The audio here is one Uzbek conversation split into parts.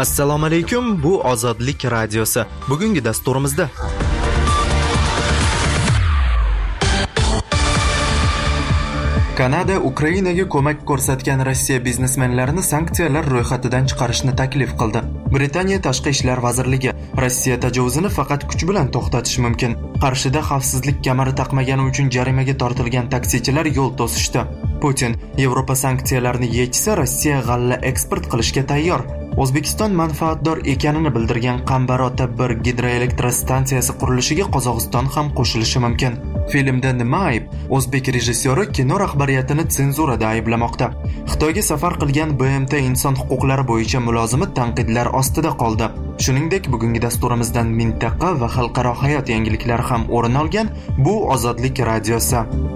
Assalomu alaykum, bu Ozodlik radiosi. Bugungi dasturimizda Kanada Ukrainaga ko'mak ko'rsatgan Rossiya biznesmenlarini sanksiyalar ro'yxatidan chiqarishni taklif qildi. Britaniya Tashqi ishlar vazirligi Rossiya tajovuzini faqat kuch bilan to'xtatish mumkin. Qarshida xavfsizlik kamari taqmagani uchun jarimaga tortilgan taksichilar yo'l to'sishdi. Putin Yevropa sanksiyalarni yechsa, Rossiya g'alla eksport qilishga tayyor. O'zbekiston manfaatdor ekanini bildirgan Qambarota 1 gidroelektrostansiyasi qurilishiga Qozog'iston ham qo'shilishi mumkin. Filmda nima ayb? O'zbek rejissyori kino rahbariyatini senzurada ayblamoqda. Xitoyga safar qilgan BMT inson huquqlari bo'yicha mulozimi tanqidlar ostida qoldi. Shuningdek, bugungi dasturimizdan mintaqa va xalqaro hayot yangiliklari ham o'rin olgan bu Ozodlik radiosi.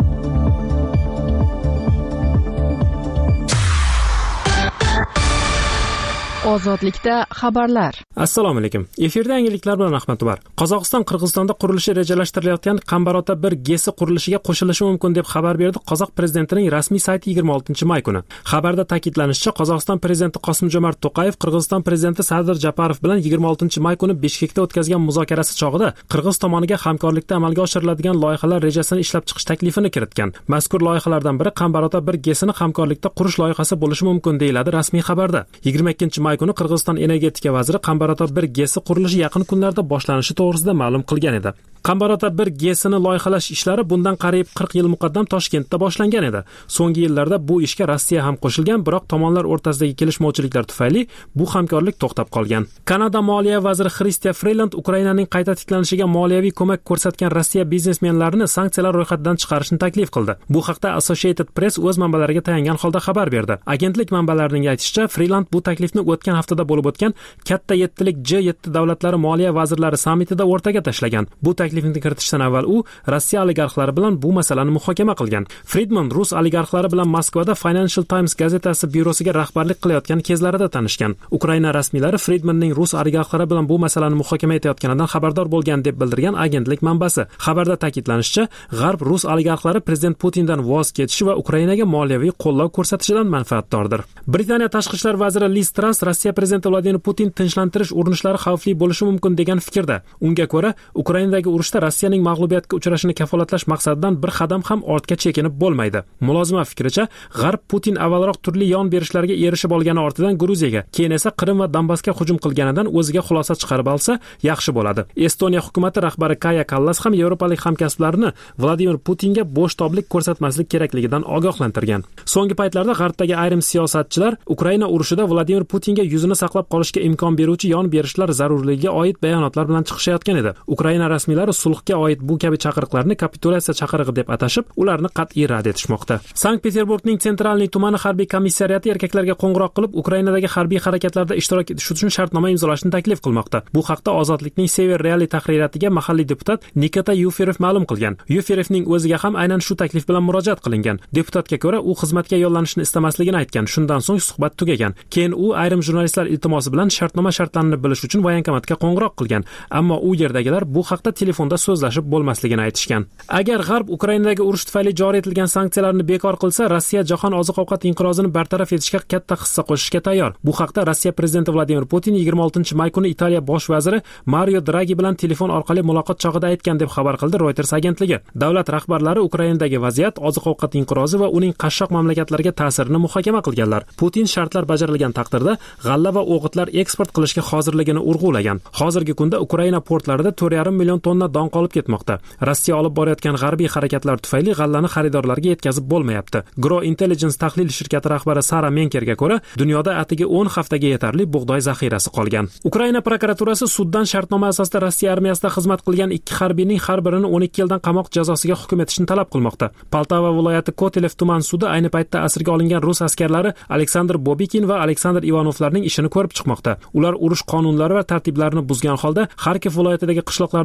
Ozodlikda xabarlar. Assalomu alaykum. Efirda yangiliklar bilan Ahmad Umar. Qozog'iston Qirg'izistonda qurilishi rejalashtirilayotgan Qambarota 1 GESi qurilishiga qo'shilishi mumkin deb xabar berdi Qozoq prezidentining rasmiy sayti 26-may kuni. Xabarda ta'kidlanishicha, Qozog'iston prezidenti Qosim-Jomart To'qayev Qirg'iziston prezidenti Sadir Japarov bilan 26-may kuni Bishkekda o'tkazgan muzokarasi chog'ida Qirg'iz tomoniga hamkorlikda amalga oshiriladigan loyihalar rejasini ishlab chiqish taklifini kiritgan. Mazkur loyihalardan biri Qambarota 1 GESini hamkorlikda qurish loyihasi bo'lishi mumkin deyiladi rasmiy xabarda. 22-may kuni Qirg'iziston energetika vaziri Qambarota 1 GESi qurilishi yaqin kunlarda boshlanishi to'g'risida ma'lum qilgan edi. Qambarota 1 GESini loyihalash ishlari bundan qariyb 40 yil muqaddam Toshkentda boshlangan edi. So'nggi yillarda bu ishga Rossiya ham qo'shilgan, biroq tomonlar o'rtasidagi kelishmovchiliklar tufayli bu hamkorlik to'xtab qolgan. Kanada moliya vaziri Chrystia Freeland Ukrainaning qayta tiklanishiga moliyaviy ko'mak ko'rsatgan Rossiya biznesmenlarini sanksiyalar ro'yxatidan chiqarishni taklif qildi. Bu haqda Associated Press o'z manbalariga tayangan holda xabar berdi. Agentlik manbalarining aytishicha, Freeland bu taklifni o'tgan haftada bo'lib o'tgan katta yettilik G7 davlatlari moliya vazirlari sammitida o'rtaga tashlagan. Bu taklifni kiritishdan avval u Rossiya oligarxlari bilan bu masalani muhokama qilgan. Friedman rus oligarxlari bilan Moskvada Financial Times gazetasi byurosiga rahbarlik qilayotgan kezlarida tanishgan. Ukraina rasmiylari Friedmanning rus oligarxlari bilan bu masalani muhokama etayotganidan xabardor bo'lgan deb bildirgan agentlik manbasi. Xabarda ta'kidlanishicha, G'arb rus oligarxlari prezident Putindan voz kechishi va Ukrainaga moliyaviy qo'llov ko'rsatishidan manfaatdordir. Britaniya tashqi ishlar vaziri Liz Truss Rossiya prezidenti Vladimir Putin tinchlantirish urinishlari xavfli bo'lishi mumkin degan fikrda. Unga ko'ra, Ukrainadagi urushda Rossiyaning mag'lubiyatga uchrashini kafolatlash maqsadidan bir qadam ham ortga chekinib bo'lmaydi. Mulozima fikricha, G'arb Putin avvalroq turli yon berishlarga erishib olgani ortidan Gruziyaga, keyin esa Qrim va Donbassga hujum qilganidan o'ziga xulosa chiqarib olsa, yaxshi bo'ladi. Estoniya hukumatı rahbari Kaja Kallas ham yevropalik hamkasblarini Vladimir Putinga bo'sh-toblik ko'rsatmaslik kerakligidan ogohlantirgan. So'nggi paytlarda G'arbdagi ayrim siyosatchilar Ukraina urushida Vladimir Putinga yuzini saqlab qolishga imkon beruvchi yon berishlar zarurligiga oid bayonotlar bilan chiqishayotgan edi. Ukraina rasmiylari sulhga oid bu kabi chaqiriqlarni kapitulyatsiya chaqirig'i deb atashib, ularni qat'iy rad etishmoqda. Sankt-Peterburgning Sentralniy tumani harbiy komissariyati erkaklarga qo'ng'iroq qilib, Ukrainadagi harbiy harakatlarda ishtirok etish uchun shartnoma imzolashni taklif qilmoqda. Bu haqda Ozodlikning Sever Reali tahririyatiga mahalliy deputat Nikita Yuferev ma'lum qilgan. Yuferevning o'ziga ham aynan shu taklif bilan murojaat qilingan. Deputatga ko'ra, u xizmatga yo'llanishni istamasligini aytgan. Shundan so'ng suhbat tugagan. Keyin u ayrim jurnalistlar iltimosi bilan shartnoma shartlarini bilish uchun voyankomatga qo'ng'iroq qilgan. Ammo u yerdagilar bu haqda telefonda so'zlashib bo'lmasligini aytishgan. Agar G'arb Ukrainadagi urush tufayli joriy etilgan sanksiyalarni bekor qilsa, Rossiya jahon oziq-ovqat inqirozini bartaraf etishga katta hissa qo'shishga tayyor. Bu haqda Rossiya prezidenti Vladimir Putin 26-may kuni Italiya bosh vaziri Mario Draghi bilan telefon orqali muloqot chog'ida aytgan deb xabar qildi Reuters agentligi. Davlat rahbarlari Ukrainadagi vaziyat, oziq-ovqat inqirozi va uning qashshoq mamlakatlarga ta'sirini muhokama qilganlar. Putin shartlar bajarilgan taqdirda g'alla va o'g'itlar eksport qilishga hozirligini urg'ulagan. Hozirgi kunda Ukraina portlarida 4,5 million tonna don qolib ketmoqda. Rossiya olib borayotgan g'arbiy harakatlar tufayli g'allani xaridorlarga yetkazib bo'lmayapti. Gro Intelligence tahlil shirkati rahbari Sara Menkerga ko'ra, dunyoda atigi 10 haftaga yetarli bug'doy zaxirasi qolgan. Ukraina prokuraturasi suddan shartnoma asosida Rossiya armiyasida xizmat qilgan 2 harbiyning har birini 12 yildan qamoq jazosiga hukm etishni talab qilmoqda. Poltava viloyati Kotelov tuman sudi ayni paytda asirga olingan rus askarlari Aleksandr Bobikin va Aleksandr Ivanovlarning ishini ko'rib chiqmoqda. Ular urush qonunlari va tartiblarini buzgan holda Xarkov viloyatidagi qishloqlardan birida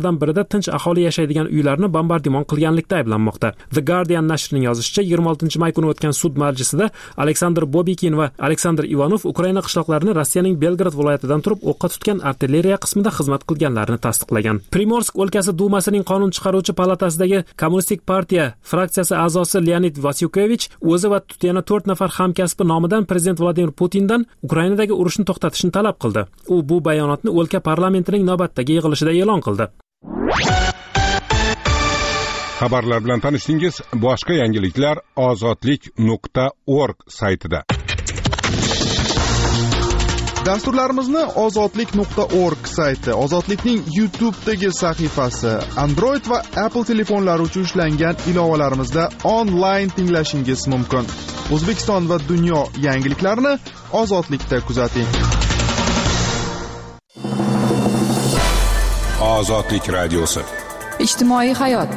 tinch aholi yashaydigan uylarni bombardimon qilganlikda ayblanmoqda. The Guardian nashrining yozishicha, 26 may kuni o'tgan sud majlisida Aleksandr Bobikin va Aleksandr Ivanov Ukraina qishloqlarini Rossiyaning Belgrad viloyatidan turib o'qqa tutgan artilleriya qismida xizmat qilganlarini tasdiqlagan. Primorsk o'lkasi dumasining qonun chiqaruvchi palatasidagi Kommunistik partiya fraksiyasi a'zosi Leonid Vasyukovich o'zi va yana 4 nafar hamkasbi nomidan prezident Vladimir Putindan Ukrainadagi urushni to'xtatishni talab qildi. U bu bayonotni o'lka parlamentining navbatdagi yig'ilishida e'lon qildi. Xabarlar bilan tanishdingiz. Boshqa yangiliklar ozodlik.org saytida. Dasturlarimizni ozodlik.org sayti, Ozodlikning YouTube'dagi sahifasi, Android va Apple telefonlari uchun ishlangan ilovalarimizda onlayn tinglashingiz mumkin. O'zbekiston va dunyo yangiliklarini Ozodlikda kuzating. Ozodlik radiosi. Ijtimoiy hayot.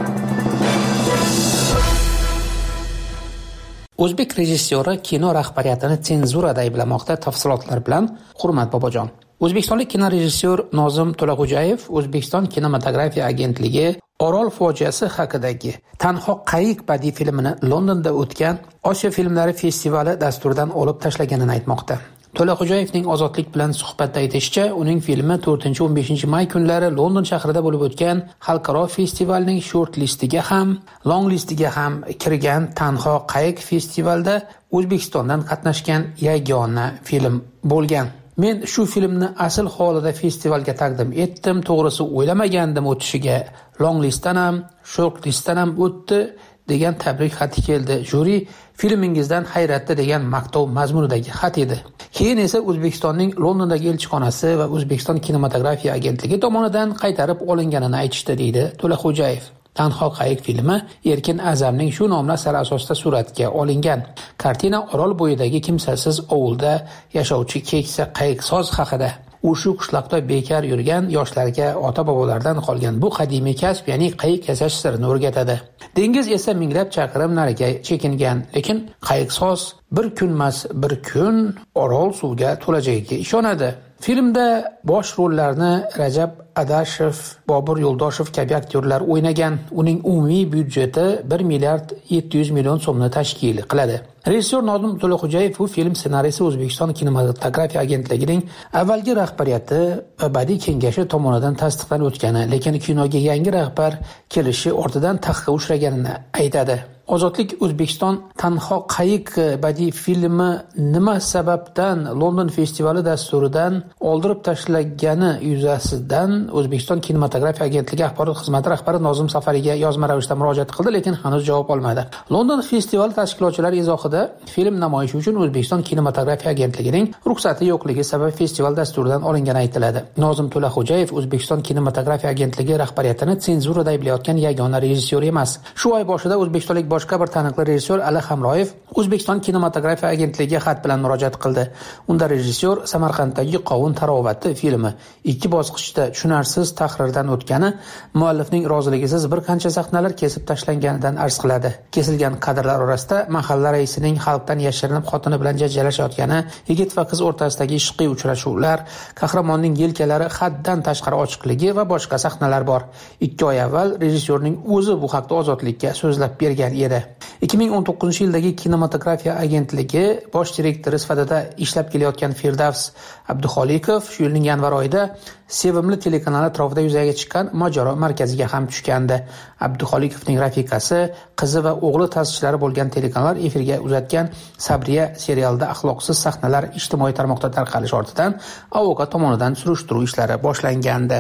O'zbek rejissyori kino rahbariyatini senzurada ayblamoqda. Tafsilotlar bilan Hurmat Bobojon. O'zbekistonlik kinorejissyor Nozim To'laxo'jayev O'zbekiston kinematografiya agentligi Orol fojiasi haqidagi Tanho qayiq badiiy filmini Londonda o'tgan Osiyo filmlari festivali dasturidan olib tashlaganini aytmoqda. To'laxo'jayevning Ozodlik bilan suhbatda aytishicha, uning filmi 4-15 may kunlari London shahrida bo'lib o'tgan xalqaro festivalning short listiga ham, long listiga ham kirgan. Tanho qayiq festivalda O'zbekistondan qatnashgan yagona film bo'lgan. Men shu filmni asl holida festivalga taqdim etdim. To'g'risi o'ylamagandim o'tishiga. Long listdan ham, short listdan ham o'tdi degan tabrik xati keldi. Juri filmingizdan hayratda degan maqtov mazmunidagi xat edi. Keyin esa O'zbekistonning Londondagi elchixonasi va O'zbekiston kinematografiya agentligi tomonidan qaytarib olinganini aytishdi, deydi To'laxo'jayev. Tanho qayiq filmi Erkin Azamning shu nomli asari asosida suratga olingan. Kartina Orol bo'yidagi kimsasiz ovulda yashovchi keksa qayiqsoz haqida. U shu qishloqda bekor yurgan yoshlarga ota-bobolardan qolgan bu qadimiy kasb, ya'ni qayiq yasash sirini o'rgatadi. Dengiz esa minglab chaqirim nariga chekingan, lekin qayiqsoz bir kunmas bir kun Orol suvga to'lajagiga ishonadi. Filmda bosh rollarni Rajab Adashev, Bobur Yo'ldoshev kabi aktyorlar o'ynagan. Uning umumiy byudjeti 1 milliard 700 million so'mni tashkil qiladi. Rejissyor Nozim To'laxo'jayev bu film ssenariysi O'zbekiston kinematografiya agentligining avvalgi rahbariyati va badiiy kengashi tomonidan tasdiqlanib o'tgani, lekin kinoga yangi rahbar kelishi ortidan taxtga uchraganini aytadi. Ozodlik O'zbekiston Tanho qayiq badiiy filmi nima sababdan London festivali dasturidan oldirib tashlagani yuzasidan O'zbekiston kinematografiya agentligi axborot xizmati rahbari Nozim Safariga yozma ravishda murojaat qildi, lekin hanuz javob olmadi. London festivali tashkilotchilari izohida film namoyishi uchun O'zbekiston kinematografiya agentligining ruxsati yo'qligi sabab festival dasturidan olingani aytiladi. Nozim To'laxo'jayev O'zbekiston kinematografiya agentligi rahbariyatini senzurada ayblayotgan yagona rejissyor emas. Shu oy boshida o'zbekistonlik boshqa bir taniqli rejissyor Ali Hamroyev O'zbekiston kinematografiya agentligiga xat bilan murojaat qildi. Unda rejissyor Samarqanddagi Qovun tarovati filmi 2 bosqichda tushunarsiz tahrirdan o'tgani, muallifning roziligisiz bir qancha sahnalar kesib tashlanganidan arz qiladi. Kesilgan kadrlar orasida mahalla raisining xalqdan yashirinib xotini bilan janjallashayotgani, yigit va qiz o'rtasidagi ishqiy uchrashuvlar, qahramonning yelkalari haddan tashqari ochiqligi va boshqa sahnalar bor. 2 oy avval rejissyorning o'zi bu haqda Ozodlikka so'zlab bergan edi. 2019-yildagi kinematografiya agentligi bosh direktori sifatida ishlab kelayotgan Firdavs Abduxolikov shu yilning yanvar oyida Sevimli telekanali atrofida yuzaga chiqqan mojaro markaziga ham tushgandi. Abduxolikovning rafiqasi, qizi va o'g'li ta'sischilari bo'lgan telekanallar efirga uzatgan Sabriya serialida axloqsiz sahnalar ijtimoiy tarmoqda tarqalish ortidan avokat tomonidan surishtiruv ishlari boshlangandi.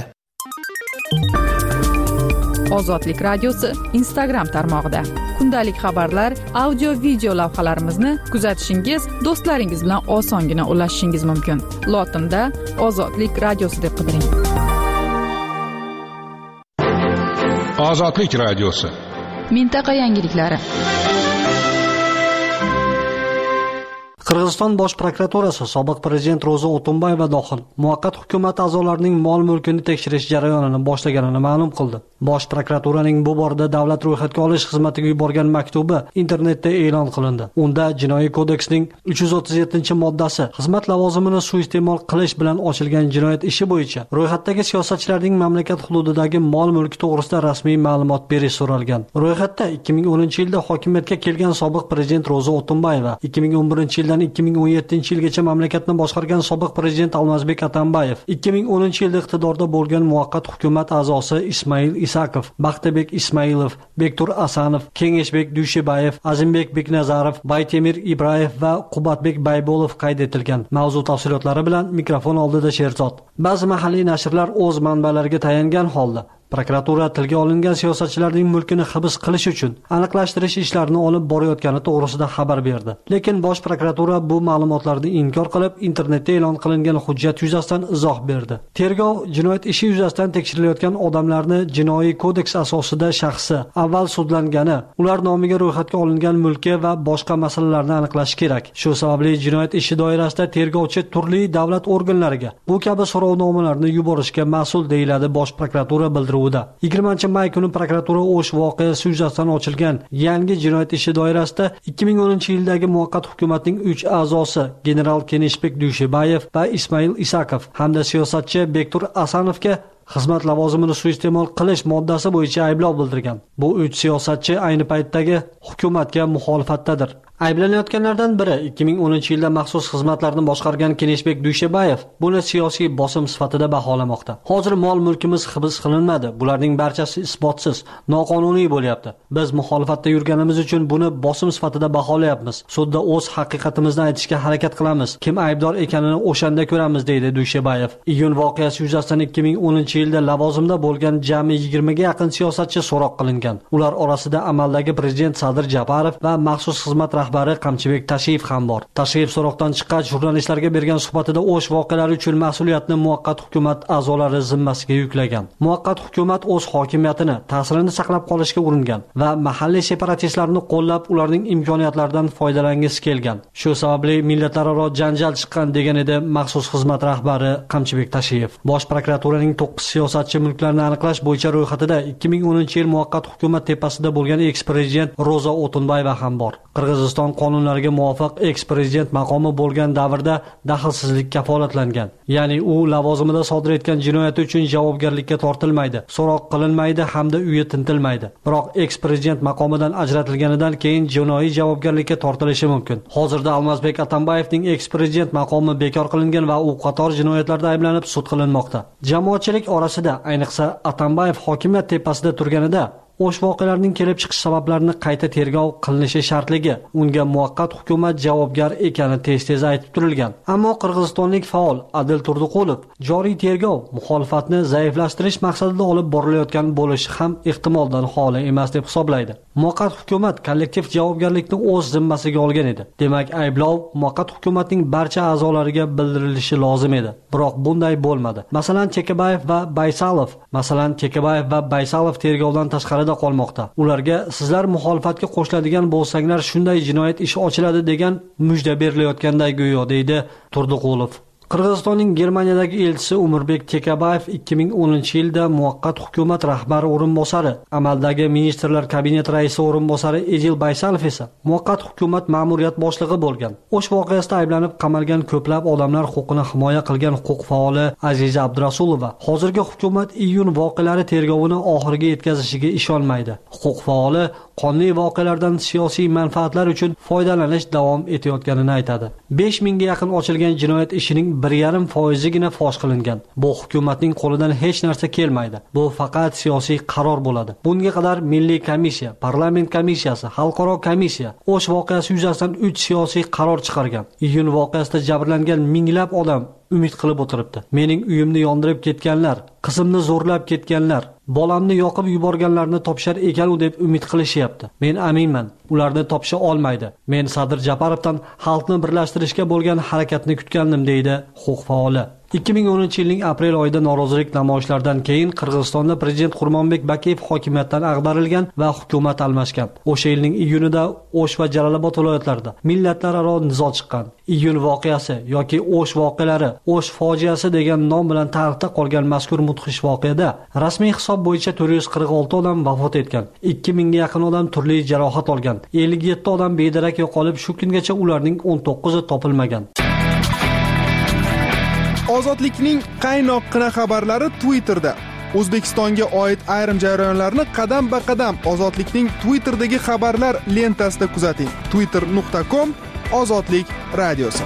Ozodlik radiosi Instagram tarmog'ida kundalik xabarlar, audio video lavhalarimizni kuzatishingiz, do'stlaringiz bilan osongina ulashishingiz mumkin. Lotinda Ozodlik radiosi deb qidiring. Ozodlik radiosi. Mintaqa yangiliklari. Qirg'iziston bosh prokuraturasi sobiq prezident Ro'za O'tunbayeva dohil muvaqqat hukumat a'zolarining mol-mulkini tekshirish jarayonini boshlaganini ma'lum qildi. Bosh prokuraturaning bu borada davlat ro'yxatga olish xizmatiga yuborgan maktubi internetda e'lon qilindi. Unda Jinoiy kodeksning 337-moddasi xizmat lavozimini suiiste'mol qilish bilan ochilgan jinoyat ishi bo'yicha ro'yxatdagi siyosatchilarning mamlakat hududidagi mol-mulki to'g'risida rasmiy ma'lumot berish so'ralgan. Ro'yxatda 2010-yilda hokimiyatga kelgan sobiq prezident Ro'za O'tunbayeva, 2011-yildan 2017-yilgacha mamlakatni boshqargan sobiq prezident Almazbek Atambayev, 2010-yilda iqtidorda bo'lgan muvaqqat hukumat a'zosi Ismail Isakov, Baxtabek Ismailov, Bektur Asanov, Kengeshbek Dushibayev, Azimbek Beknazarov, Baytemir Ibrayev va Qubatbek Baybolov qayd etilgan. Mavzu tafsilotlari bilan mikrofon oldida Sherzod. Ba'zi mahalliy nashrlar o'z manbalariga tayangan holda prokuratura tilga olingan siyosatchilarning mulkini hibs qilish uchun aniqlashtirish ishlarini olib borayotgani to'g'risida xabar berdi. Lekin bosh prokuratura bu ma'lumotlarni inkor qilib, internetda e'lon qilingan hujjat yuzasidan izoh berdi. Tergov jinoyat ishi yuzasidan tekshirilayotgan odamlarni Jinoiy kodeks asosida shaxsi avval sudlangani, ular nomiga ro'yxatga olingan mulki va boshqa masalalarni aniqlash kerak. Shu sababli jinoyat ishi doirasida tergovchi turli davlat organlariga bu kabi so'rovnomalarni yuborishga mas'ul, deyiladi bosh prokuratura bildiruvida. 20-may kuni prokuratura O'sh voqeasi yuzasidan ochilgan yangi jinoyat ishi doirasida 2010-yildagi muvaqqat hukumatning 3 a'zosi general Keneshbek Dushibayev va Ismail Isakov hamda siyosatchi Bektur Asanovga xizmat lavozimini suiiste'mol qilish moddasi bo'yicha ayblov bildirgan. Bu 3 siyosatchi ayni paytdagi hukumatga muxolifatdadir. Ayblanayotganlardan biri 2010-yilda maxsus xizmatlarni boshqargan Keneshbek Dushibayev buni siyosiy bosim sifatida baholamoqda. Hozir mol-mulkimiz hibs qilinmadi. Bularning barchasi isbotsiz, noqonuniy bo'lyapti. Biz muxolifatda yurganimiz uchun buni bosim sifatida baholayapmiz. Sudda o'z haqiqatimizni aytishga harakat qilamiz. Kim aybdor ekanini o'shanda ko'ramiz, deydi Dushibayev. Iyun voqeasi yuzasidan 2010-yilda lavozimda bo'lgan jami 20 ga yaqin siyosatchi so'roq qilingan. Ular orasida amaldagi prezident Sadir Japarov va maxsus xizmat rahbari Qamchibek Tashiyev ham bor. Tashiyev so'roqdan chiqqach jurnalistlarga bergan suhbatida O'sh voqealari uchun mas'uliyatni muvaqqat hukumat a'zolari zimmasiga yuklagan. Muvaqqat hukumat o'z hokimiyatini, ta'sirini saqlab qolishga uringan va mahalliy separatistlarni qo'llab, ularning imkoniyatlaridan foydalangisi kelgan. Shu sababli millatlararo janjal chiqqan, degan edi maxsus xizmat rahbari Qamchibek Tashiyev. Bosh prokuraturaning 9 siyosatchi mulklarni aniqlash bo'yicha ro'yxatida 2010-yil muvaqqat hukumat tepasida bo'lgan eks-prezident Ro'za O'tunbayeva ham bor. Qirg'iziston qonunlariga muvofiq eks-prezident maqomi bo'lgan davrda daxlsizlik kafolatlangan. Ya'ni u lavozimida sodir etgan jinoyati uchun javobgarlikka tortilmaydi, so'roq qilinmaydi hamda uyi tintilmaydi. Biroq eks-prezident maqomidan ajratilganidan keyin jinoiy javobgarlikka tortilishi mumkin. Hozirda Almazbek Atambayevning eks-prezident maqomi bekor qilingan va u qator jinoyatlarda ayblanib sud qilinmoqda. Jamoatchilik orasida, ayniqsa Atambayev hokimiyat tepasida turganida O'sh voqealarining kelib chiqish sabablarini qayta tergov qilinishi shartligi, unga muvaqqat hukumat javobgar ekani tez-tez aytib turilgan. Ammo qirg'izistonlik faol Adil Turdiqulov joriy tergov muxolifatni zaiflashtirish maqsadida olib borilayotgan bo'lishi ham ehtimoldan xoli emas deb hisoblaydi. Muvaqqat hukumat kollektiv javobgarlikni o'z zimmasiga olgan edi. Demak, ayblov muvaqqat hukumatning barcha a'zolariga bildirilishi lozim edi. Biroq bunday bo'lmadi. Masalan, Chekabayev va Baysalov tergovdan tashqarida qolmoqda. Ularga sizlar muxolifatga qo'shiladigan bo'lsanglar shunday jinoyat ishi ochiladi degan mujda berilayotganday go'yo, deydi Turdiqulov. Qirg'izistonning Germaniyadagi elchisi Umurbek Tekabayev 2010-yilda muvaqqat hukumat rahbari o'rinbosari, amaldagi ministrlar kabineti raisi o'rinbosari Edil Baysalov esa muvaqqat hukumat ma'muriyat boshlig'i bo'lgan. O'sh voqeasida ayblanib qamalgan ko'plab odamlar huquqini himoya qilgan huquq faoli Aziza Abdurasulova hozirgi hukumat iyun voqealari tergovini oxiriga yetkazishiga ishonmaydi. Huquq faoli qonli voqealardan siyosiy manfaatlar uchun foydalanish davom etayotganini aytadi. 5000 ga yaqin ochilgan jinoyat ishining 1,5% fosh qilingan. Bu hukumatning qo'lidan hech narsa kelmaydi. Bu faqat siyosiy qaror bo'ladi. Bunga qadar Milliy komissiya, parlament komissiyasi, xalqaro komissiya O'sh voqeasi yuzasidan 3 siyosiy qaror chiqargan. Iyun voqeasida jabrlangan minglab odam umid qilib o'tiribdi. Mening uyimni yondirib ketganlar, qizimni zo'rlab ketganlar, bolamni yoqib yuborganlarni topishar ekan-u deb umid qilishyapti. Men aminman, ularni topisha olmaydi. Men Sadir Japarovdan xalqni birlashtirishga bo'lgan harakatni kutgandim, deydi huquq faoli. 2010-yilning aprel oyida norozilik namoyishlaridan keyin Qirg'izistonda prezident Qurmonbek Bakiyev hokimiyatdan ag'darilgan va hukumat almashgan. O'sha yilning iyunida O'sh va Jalolobod viloyatlarida millatlararo nizo chiqqan. Iyun voqeasi yoki O'sh voqealari, O'sh fojiasi degan nom bilan tarixda qolgan mazkur mudhish voqeada rasmiy hisob bo'yicha 446 odam vafot etgan, 2000 ga yaqin odam turli jarohat olgan, 57 odam bedarak yo'qolib, shu kungacha ularning 19i topilmagan. Ozodlikning qaynoqqina xabarlari Twitterda. O'zbekistonga oid ayrim jarayonlarni qadam-ba-qadam Ozodlikning Twitterdagi xabarlar lentasida kuzating. twitter.com Ozodlik radiosi.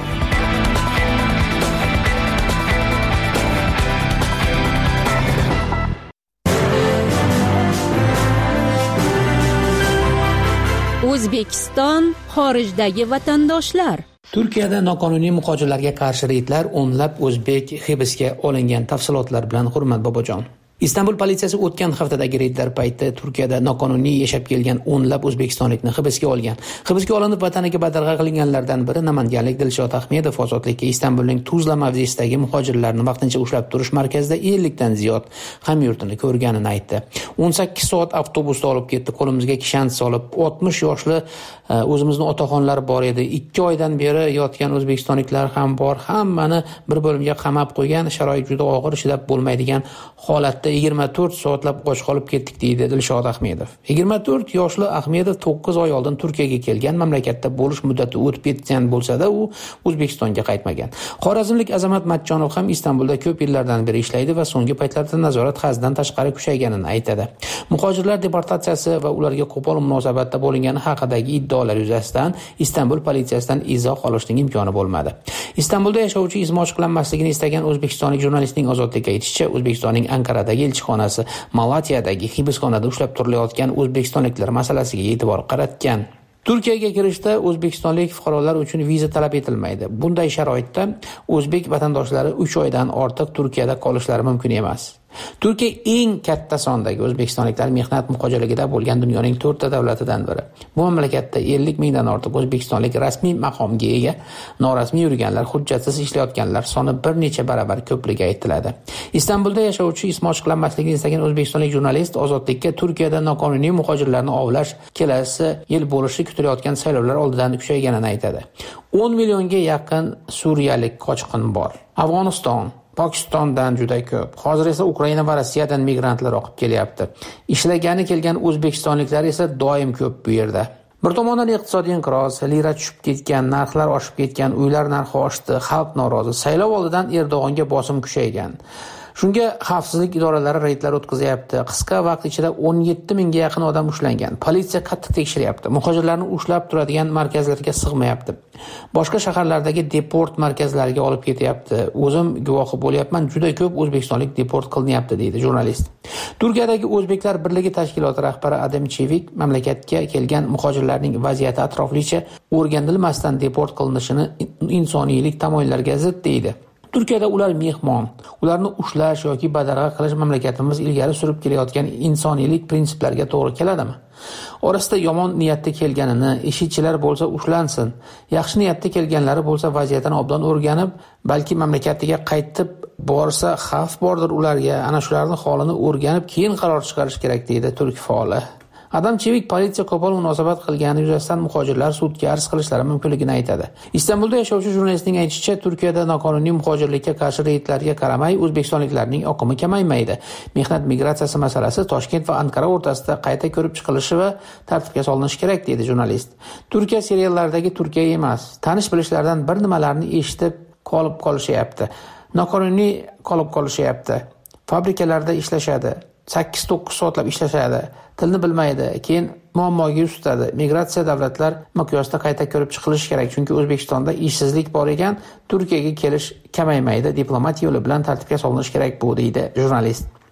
O'zbekiston xorijdagi vatandoshlar. Turkiyada noqonuniy muhojirlarga qarshi reydlar, o'nlab o'zbek hibsga olingan. Tafsilotlar bilan Hurmat Bobojon. Istanbul politsiyasi o'tgan haftadagi reydlar paytida Turkiyada noqonuniy yashab kelgan o'nlab o'zbekistonlikni hibsga olgan. Hibsga olinib vataniga badarg'a qilinganlardan biri namanganlik Dilshod Ahmedov ozodlikka Istanbulning Tuzla mavzesidagi muhojirlarni vaqtincha ushlab turish markazida 50 dan ziyod hamyurtini ko'rganini aytdi. 18 soat avtobusda olib ketdi, qo'limizga kishant solib, 60 yoshli o'zimizni otaxonlar bor edi. 2 oydan beri yotgan o'zbekistonliklar ham bor. Hammani bir bo'limga qamab qo'ygan, sharoit juda og'ir, chidab bo'lmaydigan holatda 24 soatlab och qolib ketdik deydi Dilshod Ahmedov. 24 yoshli Ahmedov 9 oy oldin Turkiyaga kelgan, mamlakatda bo'lish muddati o'tib ketgan bo'lsa-da, u O'zbekistonga qaytmagan. Xorazmlik Azamat Matchonov ham Istanbulda ko'p yillardan beri ishlaydi va so'nggi paytlarda nazorat haddan tashqari kuchayganini aytadi. Muhojirlar deportatsiyasi va ularga qo'pol munosabatda bo'lingani haqidagi iddaolar yuzasidan Istanbul politsiyasidan izoh olishning imkoni bo'lmadi. Istanbulda yashovchi izm ochiqlanmasligini istagan o'zbekistonlik jurnalistning ozodlikka aytishicha, O'zbekistonning Ankaradagi elchixonasi Malatiyadagi hibsxonada ushlab turilayotgan o'zbekistonliklar masalasiga e'tibor qaratgan. Turkiyaga kirishda o'zbekistonlik fuqarolar uchun viza talab etilmaydi. Bunday sharoitda o'zbek vatandoshlari 3 oydan ortiq Turkiyada qolishlari mumkin emas. Turkiya eng katta sondagi o'zbekistonliklar mehnat muhojirligida bo'lgan dunyoning 4 ta davlatidan biri. Bu mamlakatda 50 mingdan ortiq o'zbekistonlik rasmiy maqomga ega, norasmiy yurganlar, hujjatsiz ishlayotganlar soni bir necha baravar ko'pligi aytiladi. Istanbulda yashovchi ismi ochiqlanmasligini istagan o'zbekistonlik jurnalist ozodlikka Turkiyada noqonuniy muhojirlarni ovlash kelasi yil bo'lishi kutilayotgan saylovlar oldidan kuchayganini aytadi. 10 millionga yaqin suriyalik qochqin bor. Afg'oniston, Pokistondan juda ko'p. Hozir esa Ukraina va Rossiyadan migrantlar oqib kelyapti. Ishlagani kelgan o'zbekistonliklar esa doim ko'p bu yerda. Bir tomondan iqtisodiy inqiroz, lira tushib ketgan, narxlar oshib ketgan, uylar narxi oshdi, xalq norozi. Saylov oldidan Erdo'g'onga bosim kuchaygan. Shunga xavfsizlik idoralari reydlar o'tkazyapti. Qisqa vaqt ichida 17 mingga yaqin odam ushlangan. Politsiya qattiq tekshiryapti. Muhojirlarni ushlab turadigan markazlarga sig'mayapti. Boshqa shaharlardagi deport markazlariga olib ketyapti. O'zim guvohi bo'lyapman, juda ko'p o'zbekistonlik deport qilinyapti deydi jurnalist. Turkiyadagi O'zbeklar birligi tashkiloti rahbari Adam Chevik mamlakatga kelgan muhojirlarning vaziyati atroflicha o'rganilmasdan deport qilinishini insoniylik tamoyillarga zid deydi. Turkiyada ular mehmon, ularni ushlash yoki badarg'a qilish mamlakatimiz ilgari surib kelayotgan insoniylik prinsiplariga to'g'ri keladimi? Orasida yomon niyatda kelganini, ishchilar bo'lsa ushlansin, yaxshi niyatda kelganlari bo'lsa vaziyatni obdan o'rganib, balki mamlakatiga qaytib borsa xavf bordir ularga, ana shularning holini o'rganib keyin qaror chiqarish kerak deydi turk faoli. Adam Chevik politsiya qo'pol munosabat qilgani yuzasidan muhojirlar sudga arz qilishlari mumkinligini aytadi. Istanbulda yashovchi jurnalistning aytishicha, Turkiyada noqonuniy muhojirlikka qarshi reydlarga qaramay o'zbekistonliklarning oqimi kamaymaydi. Mehnat migratsiyasi masalasi Toshkent va Ankara o'rtasida qayta ko'rib chiqilishi va tartibga solinishi kerak deydi jurnalist. Turkiya seriallardagi Turkiya emas. Tanish bilishlardan bir nimalarni eshitib qolishyapti. Noqonuniy qolib qolishyapti. Fabrikalarda ishlashadi. 8-9 soatlab ishlashadi. Tilni bilmaydi, keyin muammoga yuz tutadi. Migratsiya davlatlar miqyosida qayta ko'rib chiqilishi kerak, chunki O'zbekistonda ishsizlik bor ekan, Turkiyaga kelish kamaymaydi. Diplomatiya yo'li bilan tartibga solinishi kerak bu deydi jurnalist.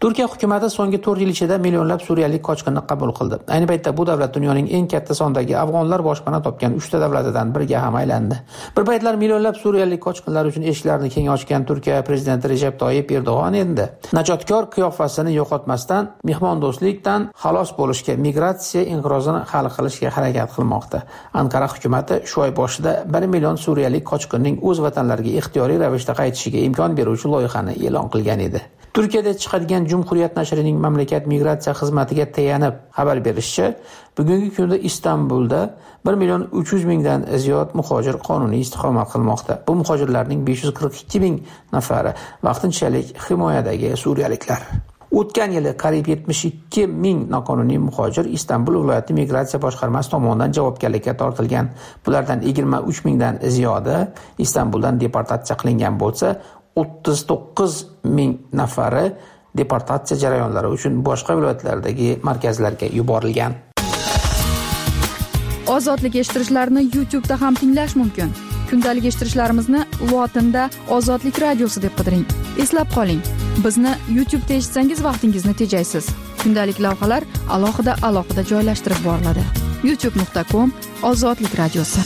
Turkiya hukumati so'nggi 4 yil ichida millionlab suriyalik qochqinni qabul qildi. Ayni paytda bu davlat dunyoning eng katta sondagi afg'onlar boshpana topgan 3 ta davlatidan biriga ham aylandi. Bir paytlar millionlab suriyalik qochqinlar uchun eshiklarini keng ochgan Turkiya prezidenti Recep Tayyip Erdo'g'on endi najotkor qiyofasini yo'qotmasdan mehmondo'stlikdan xalos bo'lishga, migratsiya inqirozini hal qilishga harakat qilmoqda. Anqara hukumati shu oy boshida 1 million suriyalik qochqinning o'z vatanlariga ixtiyoriy ravishda qaytishiga imkon beruvchi loyihani e'lon qilgan edi. Turkiyada chiqadigan Cumhuriyet nashrining mamlakat migratsiya xizmatiga tayanib xabar berishicha, bugungi kunda Istanbulda 1 million 300 mingdan ziyod muhojir qonuniy istiqomat qilmoqda. Bu muhojirlarning 542 ming nafari vaqtinchalik himoyadagi suriyaliklar. O'tgan yili qariyb 72 ming noqonuniy muhojir Istanbul viloyati migratsiya boshqarmasi tomonidan javobgarlikka tortilgan. Bulardan 23 mingdan ziyodi Istanbuldan deportatsiya qilingan bo'lsa, 39 ming nafari deportatsiya jarayonlari uchun boshqa viloyatlardagi markazlarga yuborilgan. Ozodlik eshittirishlarni YouTube'da ham tinglash mumkin. Kundalik eshittirishlarimizni lotinda Ozodlik radiosi deb qidiring. Eslab qoling, bizni YouTube'da eshitsangiz vaqtingizni tejaysiz. Kundalik lavhalar alohida joylashtirib boriladi. youtube.com/Ozodlik radiosi.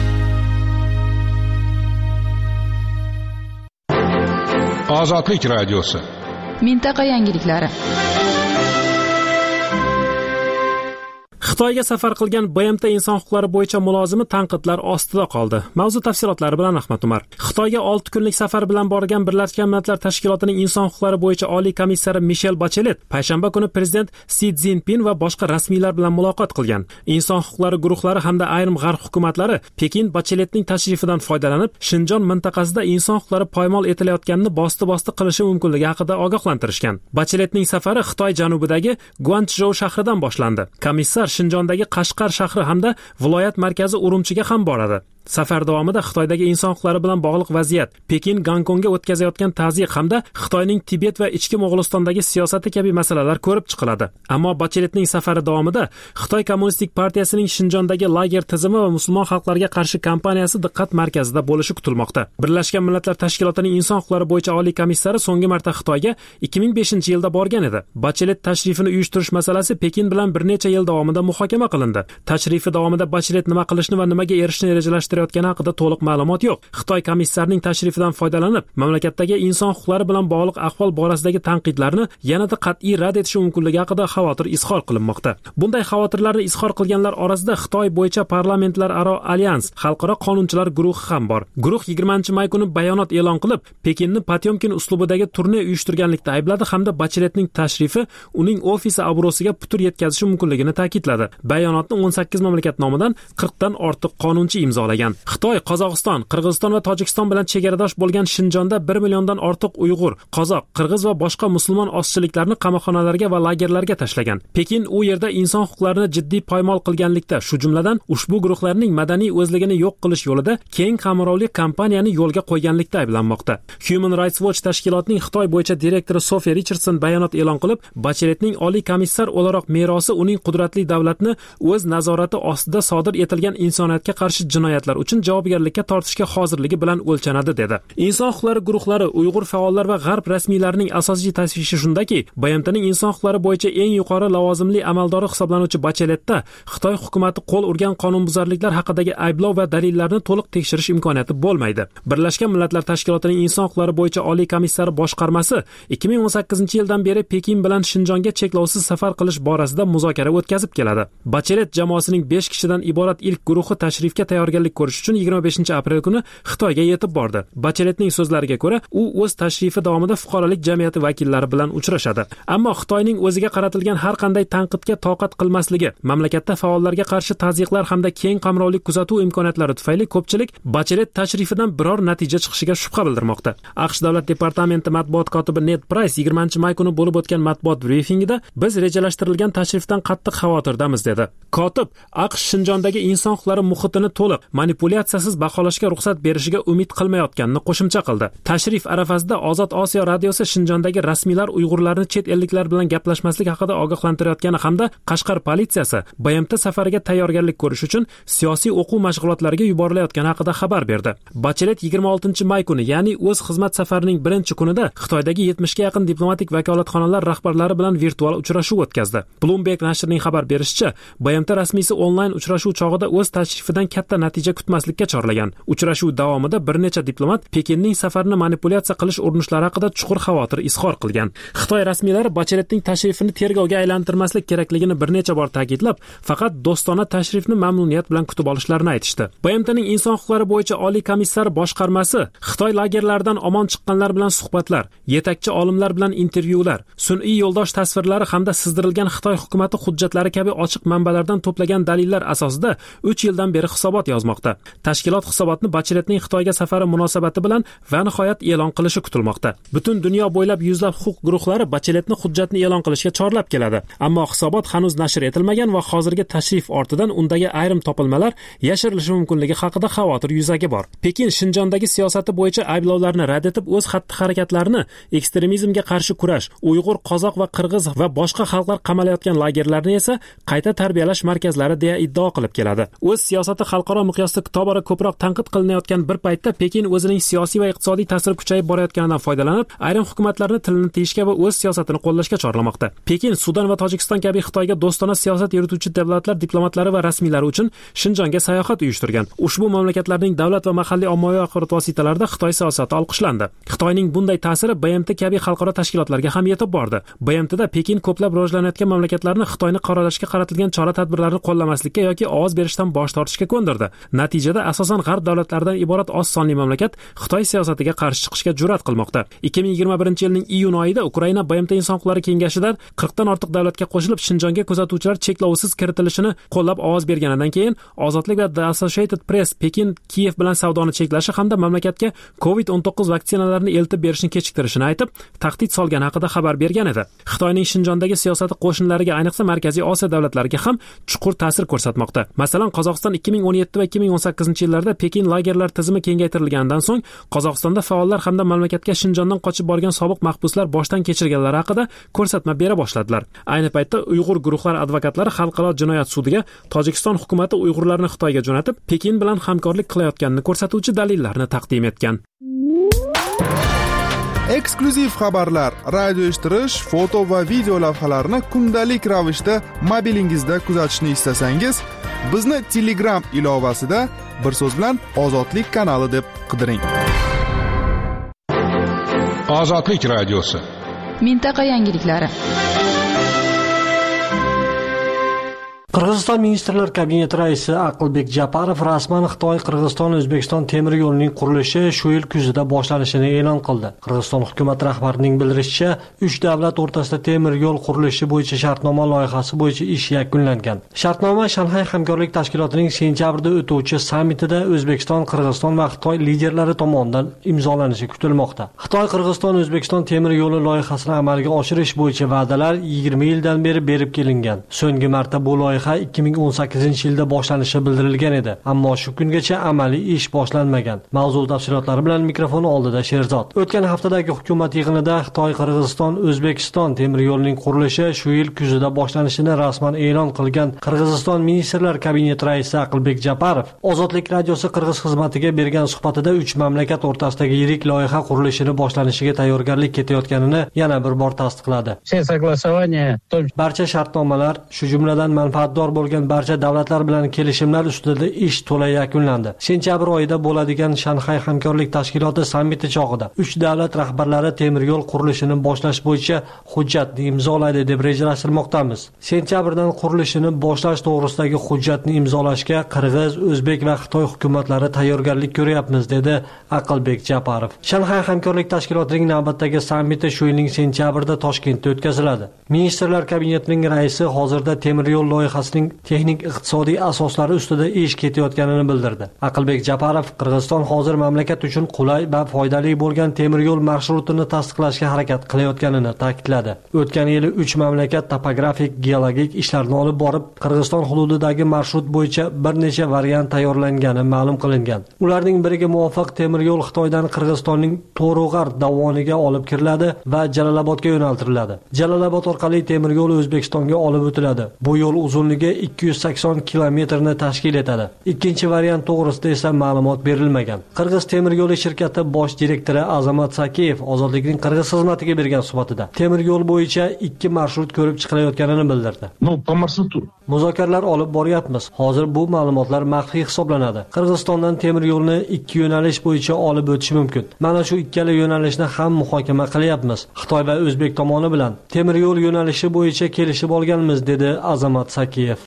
Ozodlik radiosi. Mintaqa yangiliklari. Xitoyga safar qilgan BMT inson huquqlari bo'yicha mulozimi tanqidlar ostida qoldi. Mavzu tafsilotlari bilan Ahmad Umar. Xitoyga 6 kunlik safar bilan borgan Birlashgan Millatlar Tashkilotining inson huquqlari bo'yicha oliy komissari Michel Bachelet payshanba kuni prezident Si Szinpin va boshqa rasmiylar bilan muloqot qilgan. Inson huquqlari guruhlari hamda ayrim g'arb hukumatlari Pekin Bacheletning tashrifidan foydalanib, Shinjon mintaqasida inson huquqlari poymol etilayotganini bosti qilishi mumkinligi haqida ogohlantirishgan. Bacheletning safari Xitoy janubidagi Guanchjou shahridan boshlandi. Komissar Shinjondagi Qashqar shahri hamda viloyat markazi Urumchiga ham boradi. Safar davomida Xitoydagi inson huquqlari bilan bog'liq vaziyat, Pekin Gonkongga o'tkazayotgan tazyiq hamda Xitoyning Tibet va ichki Mo'g'ulistondagi siyosati kabi masalalar ko'rib chiqiladi. Ammo Bacheletning safari davomida Xitoy Kommunistik partiyasining Shinjondagi lager tizimi va musulmon xalqlarga qarshi kampaniyasi diqqat markazida bo'lishi kutilmoqda. Birlashgan Millatlar Tashkilotining inson huquqlari bo'yicha oliy komissari so'nggi marta Xitoyga 2005-yilda borgan edi. Bachelet tashrifini uyushtirish masalasi Pekin bilan bir necha yil davomida muhokama qilindi. Tashrifi davomida Bachelet nima qilishni va nimaga erishishni rejalashtirayotgani haqida to'liq ma'lumot yo'q. Xitoy komissarining tashrifidan foydalanib, mamlakatdagi inson huquqlari bilan bog'liq ahvol borasidagi tanqidlarni yanada qat'iy rad etishi mumkinligi haqida xavotir izhor qilinmoqda. Bunday xavotirlarni izhor qilganlar orasida Xitoy bo'yicha parlamentlararo alyans, xalqaro qonunchilar guruhi ham bor. Guruh 20-may kuni bayonot e'lon qilib, Pekinni Potyomkin uslubidagi turne uyushtirganlikda aybladi hamda Bacheletning tashrifi uning ofisi obro'siga putur yetkazishi mumkinligini ta'kidladi. Bayonotni 18 mamlakat nomidan 40 dan ortiq qonunchi imzolagan. Xitoy, Qozog'iston, Qirg'iziston va Tojikiston bilan chegaradosh bo'lgan Shinjonda 1 milliondan ortiq Uyg'ur, qozoq, qirg'iz va boshqa musulmon ozchiliklarni qamoqxonalarga va lagerlarga tashlagan. Pekin u yerda inson huquqlarini jiddiy poymol qilganlikda, shu jumladan ushbu guruhlarning madaniy o'zligini yo'q qilish yo'lida keng qamrovli kampaniyani yo'lga qo'yganlikda ayblanmoqda. Human Rights Watch tashkilotining Xitoy bo'yicha direktori Sophie Richardson bayonot e'lon qilib, Bacheletning oliy komissar o'laroq merosi uning qudratli davlatni o'z nazorati ostida sodir etilgan insoniyatga qarshi jinoyatlar uchun javobgarlikka tortishga hozirligi bilan o'lchanadi dedi. Inson huquqlari guruhlari, Uyg'ur faollar va g'arb rasmiylarining asosiy tashvishi shundaki, BMTning inson huquqlari bo'yicha eng yuqori lavozimli amaldori hisoblanuvchi Bacheletda Xitoy hukumatı qo'l urgan qonunbuzarliklar haqidagi ayblov va dalillarni to'liq tekshirish imkoniyati bo'lmaydi. Birlashgan Millatlar Tashkilotining inson huquqlari bo'yicha oliy komissari boshqarmasi 2018-yildan beri Pekin bilan Shinjonga cheklovsiz safar qilish borasida muzokara o'tkazib keladi. Bachelet jamoasining 5 kishidan iborat ilk guruhi tashrifga tayyorgarlik ko'rish uchun 25-aprel kuni Xitoyga yetib bordi. Bacheletning so'zlariga ko'ra, u o'z tashrifi davomida fuqarolik jamiyati vakillari bilan uchrashadi. Ammo Xitoyning o'ziga qaratilgan har qanday tanqidga toqat qilmasligi, mamlakatda faollarga qarshi tazyiqlar hamda keng qamrovli kuzatuv imkoniyatlari tufayli ko'pchilik Bachelet tashrifidan biror natija chiqishiga shubha bildirmoqda. AQSh davlat departamenti matbuot kotibi Ned Price 20-may kuni bo'lib o'tgan matbuot brifingida biz rejalashtirilgan tashrifdan qattiq xavotirdamiz dedi. Kotib AQSh Shinjondagi inson huquqlari muhitini to'liq manipulyatsiyasiz baholashga ruxsat berishiga umid qilmayotganini qo'shimcha qildi. Tashrif arafasida Ozod Osiyo radiosi Shinjondagi rasmiylar Uyg'urlarni chet elliklar bilan gaplashmaslik haqida ogohlantirayotgani hamda Qashqar politsiyasi BMT safariga tayyorgarlik ko'rish uchun siyosiy o'quv mashg'ulotlariga yuborilayotgani haqida xabar berdi. Bachelet 26-may kuni, ya'ni o'z xizmat safarining birinchi kunida Xitoydagi 70 ga yaqin diplomatik vakolatxonalar rahbarlari bilan virtual uchrashuv o'tkazdi. Bloomberg nashrining xabar berishicha, BMT rasmiysi onlayn uchrashuv chog'ida o'z tashrifidan katta natija kutmaslikka chorlagan. Uchrashuv davomida bir necha diplomat Pekinning safarini manipulyatsiya qilish urinishlari haqida chuqur xavotir izhor qilgan. Xitoy rasmiylari Bacheletning tashrifini tergovga aylantirmaslik kerakligini bir necha bor ta'kidlab, faqat do'stona tashrifni mamnuniyat bilan kutib olishlarini aytishdi. BMTning inson huquqlari bo'yicha oliy komissari boshqarmasi Xitoy lagerlaridan omon chiqqanlar bilan suhbatlar, yetakchi olimlar bilan intervyular, sun'iy yo'ldosh tasvirlari hamda sizdirilgan Xitoy hukumati hujjatlari kabi ochiq manbalardan to'plagan dalillar asosida 3 yildan beri hisobot yozmoqda. Tashkilot hisobotni Bacheletning Xitoyga safari munosabati bilan va nihoyat e'lon qilishi kutilmoqda. Butun dunyo bo'ylab yuzlab huquq guruhlari Bacheletni hujjatni e'lon qilishga chorlab keladi. Ammo hisobot hanuz nashr etilmagan va hozirgi tashrif ortidan undagi ayrim topilmalar yashirilishi mumkinligi haqida xavotir yuzaga bor. Pekin Shinjondagi siyosati bo'yicha ayblovlarni rad etib, o'z xatti-harakatlarini ekstremizmga qarshi kurash, Uyg'ur, qozoq va qirg'iz va boshqa xalqlar qamalayotgan lagerlarni esa qayta tarbiyalash markazlari deya iddao qilib keladi. O'z siyosati xalqaro miqyosda tobora ko'proq tanqid qilinayotgan bir paytda Pekin o'zining siyosiy va iqtisodiy ta'siri kuchayib borayotganidan foydalanib, ayrim hukumatlarni tilini tiyishga va o'z siyosatini qo'llashga chorlamoqda. Pekin Sudan va Tojikiston kabi Xitoyga do'stona siyosat yurituvchi davlatlar diplomatlari va rasmiylari uchun Shinjonga sayohat uyushtirgan. Ushbu mamlakatlarning davlat va mahalliy ommaviy axborot vositalarida Xitoy siyosati olqishlandi. Xitoyning bunday ta'siri BMT kabi xalqaro tashkilotlarga ham yetib bordi. BMTda Pekin ko'plab rivojlanayotgan mamlakatlarni Xitoyni qoralashga qaratilgan chora-tadbirlarni qo'llamaslikka yoki ovoz berishdan bosh tortishga ko'ndirdi. Natijada asosan g'arb davlatlaridan iborat oz sonli mamlakat Xitoy siyosatiga qarshi chiqishga jur'at qilmoqda. 2021-yilning iyun oyida Ukraina BMT inson huquqlari kengashidan 40 dan ortiq davlatga qo'shilib Shinjonga kuzatuvchilar cheklovsiz kiritilishini qo'llab ovoz berganidan keyin Ozodlik va The Associated Press Pekin Kiyev bilan savdoni cheklashi hamda mamlakatga COVID-19 vaksinalarini eltib berishni kechiktirishini aytib, tahdid solgani haqida xabar bergan edi. Xitoyning Shinjondagi siyosati qo'shnilariga, ayniqsa Markaziy Osiyo davlatlariga ham chuqur ta'sir ko'rsatmoqda. Masalan, Qozog'iston 2017 va 2018-yillarda Pekin lagerlar tizimi kengaytirilganidan so'ng Qozog'istonda faollar hamda mamlakatga Shinjondan qochib borgan sobiq mahbuslar boshdan kechirganlari haqida ko'rsatma bera boshladilar. Ayni paytda Uyg'ur guruhlari advokatlari xalqaro jinoyat sudiga Tojikiston hukumati Uyg'urlarni Xitoyga jo'natib, Pekin bilan hamkorlik qilayotganini ko'rsatuvchi dalillarni taqdim etgan. Eksklyuziv xabarlar, radio eshittirish, foto va video lavhalarni kundalik ravishda mobilingizda kuzatishni istasangiz, bizni Telegram ilovasida bir so'z bilan Ozodlik kanali deb qidiring. Ozodlik radiosi. Mintaqa yangiliklari. Qirg'iziston Ministrlar Kabineti raisi Aqlbek Japarov rasman Xitoy-Qirg'iziston-O'zbekiston temir yo'lining qurilishi shu yil kuzida boshlanishini e'lon qildi. Qirg'iziston hukumat rahbarining bildirishicha, 3 davlat o'rtasida temir yo'l qurilishi bo'yicha shartnoma loyihasi bo'yicha ish yakunlangan. Shartnoma Shanxay hamkorlik tashkilotining sentyabrda o'tuvchi sammitida O'zbekiston, Qirg'iziston va Xitoy liderlari tomonidan imzolanishi kutilmoqda. Xitoy-Qirg'iziston-O'zbekiston temir yo'li loyihasini amalga oshirish bo'yicha va'dalar 20 yildan beri berib kelingan. So'nggi marta bu loyiha 2018-yilda boshlanishi bildirilgan edi, ammo shu kungacha amaliy ish boshlanmagan. Mavzu tafsilotlari bilan mikrofon oldida Sherzod. O'tgan haftadagi hukumat yig'inida Xitoy-Qirg'iziston-O'zbekiston temir yo'lining qurilishi shu yil kuzida boshlanishini rasman e'lon qilgan Qirg'iziston Ministrlar Kabineti raisi Aqlbek Japarov Ozodlik radiosi Qirg'iz xizmatiga bergan suhbatida 3 mamlakat o'rtasidagi yirik loyiha qurilishini boshlanishiga tayyorgarlik ketayotganini yana bir bor tasdiqladi. Barcha shartnomalar, shu jumladan manfaatdor bo'lgan barcha davlatlar bilan kelishimlar ustida ish to'la yakunlandi. Sentyabr oyida bo'ladigan Shanxay hamkorlik tashkiloti sammiti chog'ida 3 davlat rahbarlari temir yo'l qurilishini boshlash bo'yicha hujjatni imzolaydi deb rejalashtirmoqdamiz. Sentyabrdan qurilishini boshlash to'g'risidagi hujjatni imzolashga Qirg'iz, O'zbek va Xitoy hukumatlari tayyorgarlik ko'ryapmiz, dedi Aqlbek Japarov. Shanxay hamkorlik tashkilotining navbatdagi sammiti shu yilning sentyabrida Toshkentda o'tkaziladi. Ministrlar kabinetining raisi hozirda temir yo'l loyihasi loyihasining texnik iqtisodiy asoslari ustida ish ketayotganini bildirdi. Aqlbek Japarov Qirg'iziston hozir mamlakat uchun qulay va foydali bo'lgan temir yo'l marshrutini tasdiqlashga harakat qilayotganini ta'kidladi. O'tgan yili 3 mamlakat topografik geologik ishlarni olib borib, Qirg'iziston hududidagi marshrut bo'yicha bir necha variant tayyorlangani ma'lum qilingan. Ularning biriga muvofiq temir yo'l Xitoydan Qirg'izistonning To'rug'ar dovoniga olib kiriladi va Jalolobodga yo'naltiriladi. Jalolobod orqali temir yo'l O'zbekistonga olib o'tiladi. Bu yo'l uzunligi 280 kilometrni tashkil etadi. Ikkinchi variant to'g'risida esa ma'lumot berilmagan. Qirg'iz temir yo'li shirkati bosh direktori Azamat Sakiyev Ozodlikning Qirg'iz xizmatiga bergan suhbatida temir yo'l bo'yicha 2 marshrut ko'rib chiqilayotganini bildirdi. Muzokaralar olib boryapmiz. Hozir bu ma'lumotlar maxfiy hisoblanadi. Qirg'izistondan temir yo'lni 2 yo'nalish bo'yicha olib o'tish mumkin. Mana shu ikkala yo'nalishni ham muhokama qilyapmiz. Xitoy va O'zbek tomoni bilan temir yo'l yo'nalishi bo'yicha kelishib olganmiz, dedi Azamat Sakiyev.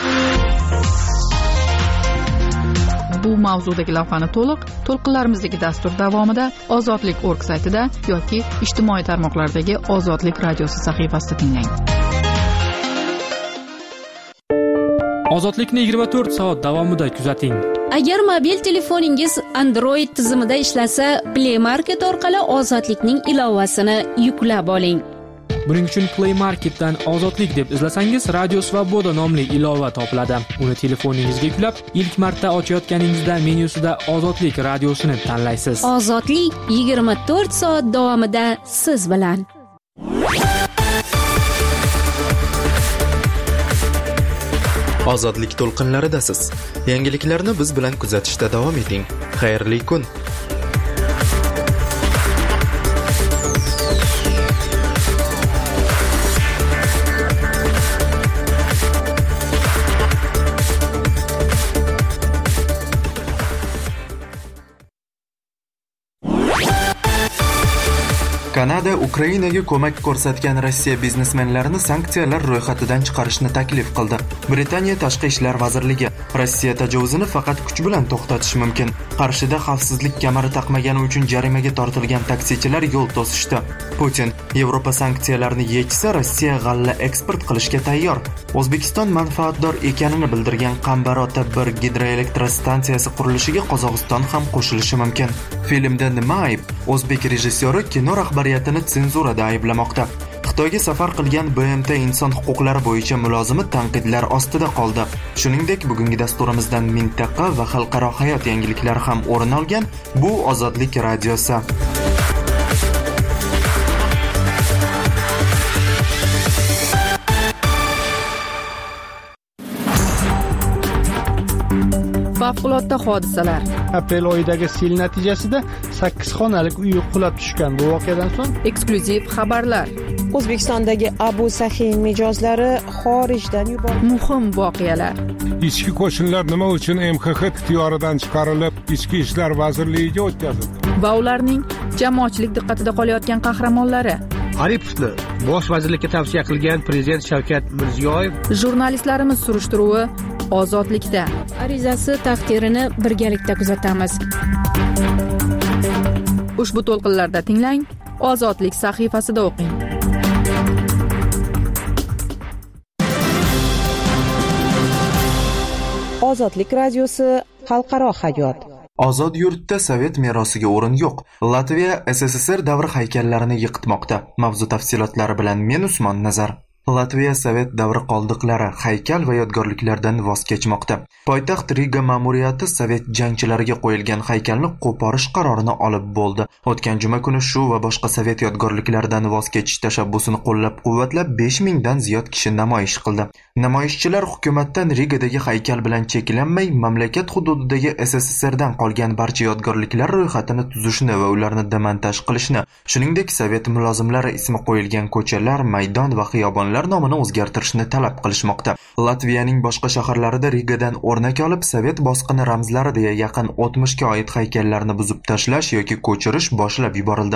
Bu mavzudagi lavhani to'lqinlarimizdagi dastur davomida Ozodlik.org saytida yoki ijtimoiy tarmoqlardagi Ozodlik radiosi sahifasida tinglang. Ozodlikni 24 soat davomida kuzating. Agar mobil telefoningiz Android tizimida ishlasa, Play Market orqali Ozodlikning ilovasini yuklab oling. Buning uchun Play Marketdan Ozodlik deb izlasangiz, Radio Svoboda nomli ilova topiladi. Uni telefoningizga yuklab, ilk marta ochayotganingizda menyusida Ozodlik radiosini tanlaysiz. Ozodlik 24 soat davomida siz bilan. Ozodlik to'lqinlaridasiz. Yangiliklarni biz bilan kuzatishda davom eting. Xayrli kun. Kanada Ukrainaga ko'mak ko'rsatgan Rossiya biznesmenlarini sanksiyalar ro'yxatidan chiqarishni taklif qildi. Britaniya Tashqi ishlar vazirligi Rossiya tajovuzini faqat kuch bilan to'xtatish mumkin. Qarshida xavfsizlik kamari taqmagani uchun jarimaga tortilgan taksichilar yo'l to'sishdi. Putin Yevropa sanksiyalarni yechsa, Rossiya g'alla eksport qilishga tayyor. O'zbekiston manfaatdor ekanini bildirgan Qambarota 1 gidroelektrostansiyasi qurilishiga Qozog'iston ham qo'shilishi mumkin. Filmda nima ayb? O'zbek rejissyori kino rahbariyatini senzurada ayblamoqda. Xitoyga safar qilgan BMT inson huquqlari bo'yicha mulozimi tanqidlar ostida qoldi. Shuningdek, bugungi dasturimizdan mintaqa va xalqaro hayot yangiliklari ham o'rin olgan. Bu Ozodlik radiosi. Favqulodda hodisalar. Aprel oyidagi sel natijasida 8 xonalik uy qulab tushgan. Bu voqeadan so'ng eksklyuziv xabarlar. O'zbekistondagi Abu Sahin mijozlari xorijdan yuborildi. Muhim voqealar. Ichki qo'shinlar nima uchun MXX ixtiyoridan chiqarilib, Ichki ishlar vazirligiga o'tkazildi? Va ularning jamoatchilik diqqatida qolayotgan qahramonlari. Aripovni bosh vazirlikka tavsiya qilgan prezident Shavkat Mirziyoyev. Jurnalistlarimiz surishtiruvi Ozodlikda. Arizasi taqdirini birgalikda kuzatamiz. Ushbu to'lqinlarda tinglang, Ozodlik sahifasida o'qing. Ozodlik radiosi xalqaro hayot. Ozod yurtda Sovet merosiga o'rin yo'q. Latviya SSSR davri haykallarini yiqitmoqda. Mavzu tafsilotlari bilan men Usmon Nazar. Latviya Sovet davri qoldiqlari, haykal va yodgorliklardan voz kechmoqda. Poytaxt Riga ma'muriyati Sovet jangchilariga qo'yilgan haykalni qo'porish qarorini olib bo'ldi. O'tgan juma kuni shu va boshqa Sovet yodgorliklaridan voz kechish tashabbusini qo'llab-quvvatlab 5000 dan ziyod kishi namoyish qildi. Namoyishchilar hukumatdan Rigadagi haykal bilan cheklanmay, mamlakat hududidagi SSSRdan qolgan barcha yodgorliklar ro'yxatini tuzishni va ularni demontaj qilishni, shuningdek Sovet mulozimlari ismi qo'yilgan ko'chalar, maydon va xiyobonlar nomini o'zgartirishni talab qilishmoqda. Latviyaning boshqa shaharlarida Rigadan o'rnak olib, Sovet bosqini ramzlari deya yaqin 60 ga oid haykallarni buzib tashlash yoki ko'chirish boshlab yuborildi.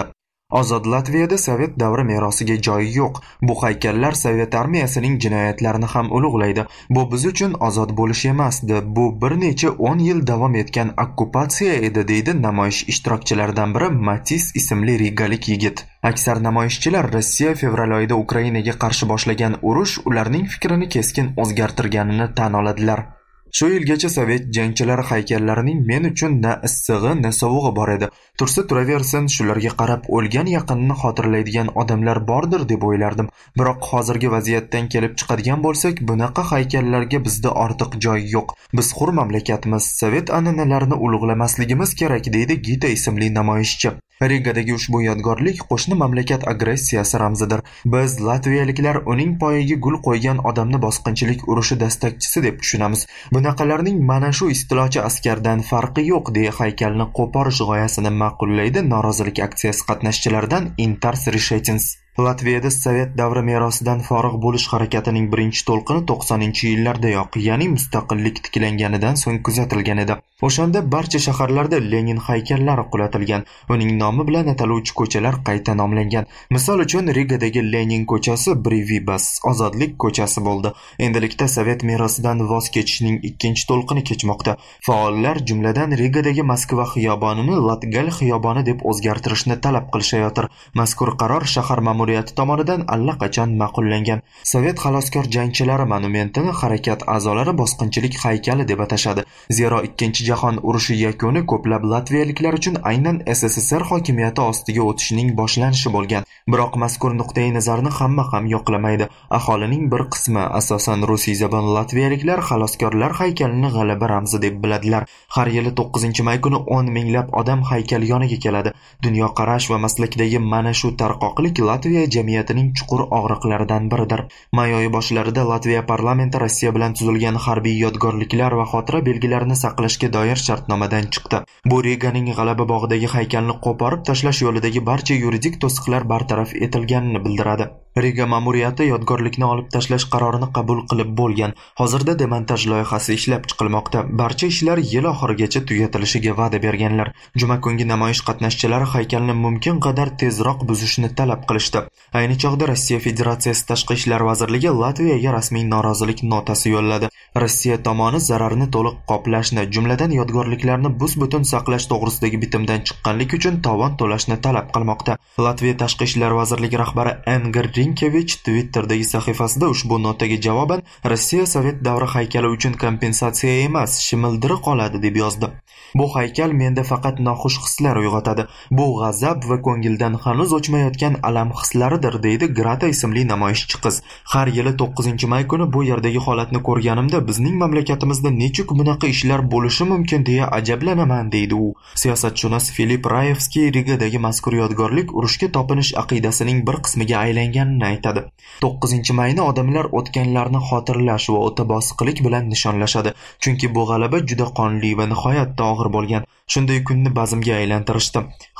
Ozod Latviyada Sovet davri merosiga joyi yo'q. Bu haykallar Sovet armiyasining jinoyatlarini ham ulug'laydi. Bu biz uchun ozod bo'lish emasdi. Bu bir necha 10 yil davom etgan okkupatsiya edi, deydi namoyish ishtirokchilaridan biri Matis ismli rigalik yigit. Aksar namoyishchilar Rossiya fevral oyida Ukrainaga qarshi boshlagan urush ularning fikrini keskin o'zgartirganini tan oladilar. Shu yilgacha Sovet jangchilari haykallarining men uchun na issig'i, na sovug'i bor edi. Tursa turaversin, shularga qarab o'lgan yaqinini xotirlaydigan odamlar bordir deb o'ylardim. Biroq hozirgi vaziyatdan kelib chiqadigan bo'lsak, bunaqa haykallarga bizda ortiq joy yo'q. Biz hur mamlakatmiz, Sovet an'analarini ulug'lamasligimiz kerak, deydi Gita ismli namoyishchi. Rigadagi ushbu yodgorlik qo'shni mamlakat agressiyasi ramzidir. Biz latviyaliklar uning poyiga gul qo'ygan odamni bosqinchilik urushi dastakchisi deb tushunamiz. Bunaqalarning mana shu istilochi askardan farqi yo'q, deya haykalni qo'porish g'oyasini ma'qullaydi norozilik aksiyasi qatnashchilaridan Intars Rishetins. Latviyada Sovet davri merosidan forig' bo'lish harakatining birinchi to'lqini 90-yillardayoq, ya'ni mustaqillik tiklanganidan so'ng kuzatilgan edi. O'shanda barcha shaharlarda Lenin haykallari qulatilgan, uning nomi bilan ataluvchi ko'chalar qayta nomlangan. Misol uchun Rigadagi Lenin ko'chasi Brivibas, ozodlik ko'chasi bo'ldi. Endilikda Sovet merosidan voz kechishning ikkinchi to'lqini kechmoqda. Faollar jumladan Rigadagi Moskva xiyobonini Latgal xiyoboni deb o'zgartirishni talab qilishayotir. Mazkur qaror shahar ma'muriyati tomonidan allaqachon ma'qullangan. Sovet xaloskor jangchilari monumentini harakat a'zolari bosqinchilik haykali deb atashadi. Zero ikkinchi jahon urushi yakuni ko'plab latviyaliklar uchun aynan SSSR hokimiyati ostiga o'tishning boshlanishi bo'lgan. Biroq mazkur nuqtai nazarni hamma ham yoqlamaydi. Aholining bir qismi, asosan rusiyzabon latviyaliklar, xaloskorlar haykalini g'alaba ramzi deb biladilar. Har yili 9-may kuni 10 minglab odam haykal yoniga keladi. Dunyoqarash va maslakdagi mana shu tarqoqlik Latviya jamiyatining chuqur og'riqlaridan biridir. May oyi boshlarida Latviya parlamenti Rossiya bilan tuzilgan harbiy yodgorliklar va xotira belgilarini saqlashga doir shartnomadan chiqdi. Bu Riganing G'alaba bog'idagi haykalni qo'porib tashlash yo'lidagi barcha yuridik to'siqlar bartaraf etilganini bildiradi. Riga ma'muriyati yodgorlikni olib tashlash qarorini qabul qilib bo'lgan. Hozirda demontaj loyihasi ishlab chiqilmoqda. Barcha ishlar yil oxirigacha tugatilishiga va'da berganlar. Juma kungi namoyish qatnashchilari haykalni mumkin qadar tezroq buzishni talab qilishdi. Ayni chog'da Rossiya Federatsiyasi Tashqi ishlar vazirligi Latviyaga rasmiy norozilik notasi yo'lladi. Rossiya tomoni zararni to'liq qoplashni, jumladan yodgorliklarni bus-butun saqlash to'g'risidagi bitimdan chiqqanlik uchun tovon to'lashni talab qilmoqda. Latviya Tashqi ishlar vazirligi rahbari Engir Rinkevich Twitter'dagi sahifasida ushbu notaga javoban Rossiya Sovet davri haykali uchun kompensatsiya emas, shimildiri qoladi deb yozdi. Bu haykal menda faqat noxush hislar uyg'otadi. Bu g'azab va ko'ngildan hanuz o'chmayotgan alam hislaridir, deydi Grata ismli namoyishchi qiz. Har yili 9-may kuni bu yerdagi holatni ko'rganimda bizning mamlakatimizda nechuk bunaqa ishlar bo'lishi mumkin deya ajablanaman, deydi u. Siyosatshunos Filip Rayevskiy Rigadagi mazkur yodgorlik urushga topinish aqidasining bir qismiga aylanganini aytadi. 9-mayni odamlar o'tganlarni xotirlash va o'ta bosiqlik bilan nishonlashadi. Chunki bu g'alaba juda qonli va nihoyatda og'ir bo'lgan. Shunday kunni bazmga aylantirishdi.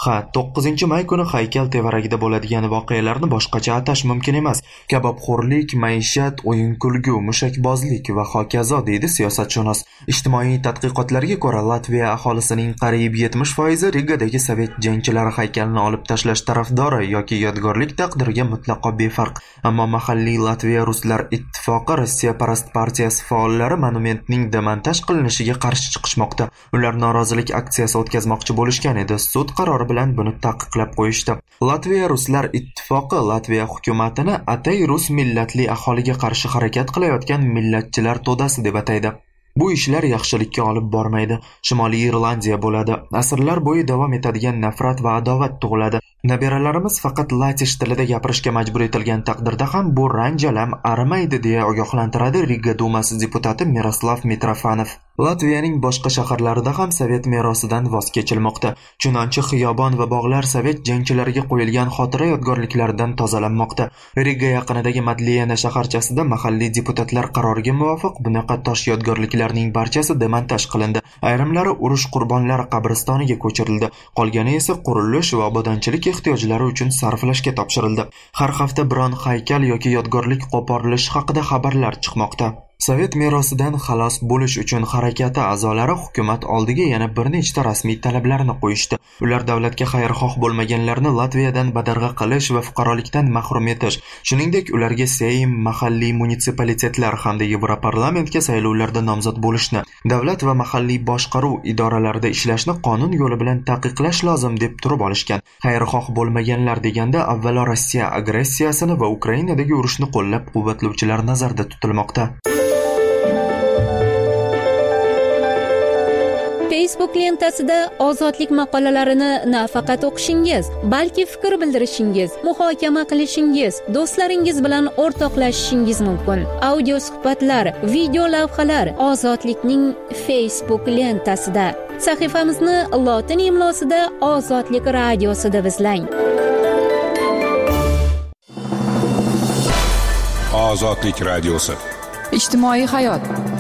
9-may kuni haykal tevaragida bo'ladigan voqealarni boshqacha atash mumkin emas. Kabobxo'rlik, maishat, o'yin-kulgu, mushakbozlik va hokazo, deydi siyosatshunos. Ijtimoiy tadqiqotlarga ko'ra, Latviya aholisining qariyb 70% Rigadagi Sovet jangchilari haykalini olib tashlash tarafdori yoki yodgorlik taqdiriga mutlaqo befarq. Ammo mahalliy Latviya Ruslar ittifoqi Rossiya parast partiyasi faollari monumentning demontaj qilinishiga qarshi chiqishmoqda. Ular norozilik aksiyasi o'tkazmoqchi bo'lishgan edi. Sud qarori bilan buni taqiqlab qo'yishdi. Latviya Ruslar ittifoqi Latviya hukumatini atay rus millatli aholiga qarshi harakat qilayotgan millatchilar to'dasi deb ataydi. Bu ishlar yaxshilikka olib bormaydi. Shimoliy Irlandiya bo'ladi. Asrlar bo'yi davom etadigan nafrat va adovat tug'iladi. Nabiralarimiz faqat latish tilida gapirishga majbur etilgan taqdirda ham bu ranjalam arimaydi, deya ogohlantiradi Riga dumasi deputati Miroslav Mitrofanov. Latviyaning boshqa shaharlarida ham Sovet merosidan voz kechilmoqda. Chunonchi xiyobon va bog'lar Sovet jangchilariga qo'yilgan xotira yodgorliklaridan tozalanmoqda. Riga yaqinidagi Madliyana shaharchasida mahalliy deputatlar qaroriga muvofiq bunaqa tosh yodgorliklarning barchasi demontaj qilindi. Ayrimlari urush qurbonlari qabristoniga ko'chirildi. Qolgani esa qurilish va obodonchilik ehtiyojlari uchun sarflashga topshirildi. Har hafta biron haykal yoki yodgorlik qo'porilishi haqida xabarlar chiqmoqda. Sovet merosidan xalos bo'lish uchun harakati a'zolari hukumat oldiga yana bir nechta rasmiy talablarni qo'yishdi. Ular davlatga xayrixoh bo'lmaganlarni Latviyadan badarg'a qilish va fuqarolikdan mahrum etish, shuningdek ularga Seym, mahalliy munitsipalitetlar hamda Yevroparlamentga saylovlarda nomzod bo'lishni, davlat va mahalliy boshqaruv idoralarida ishlashni qonun yo'li bilan taqiqlash lozim deb turib olishgan. Xayrixoh bo'lmaganlar deganda avvalo Rossiya agressiyasini va Ukrainadagi urushni qo'llab-quvvatlovchilar nazarda tutilmoqda. Facebook lentasida ozodlik maqolalarini nafaqat o'qishingiz, balki fikr bildirishingiz, muhokama qilishingiz, do'stlaringiz bilan o'rtoqlashishingiz mumkin. Audio suhbatlar, video lavhalar ozodlikning Facebook lentasida. Sahifamizni lotin imlosida Ozodlik radiosida izlang. Ozodlik radiosi. Ijtimoiy hayot.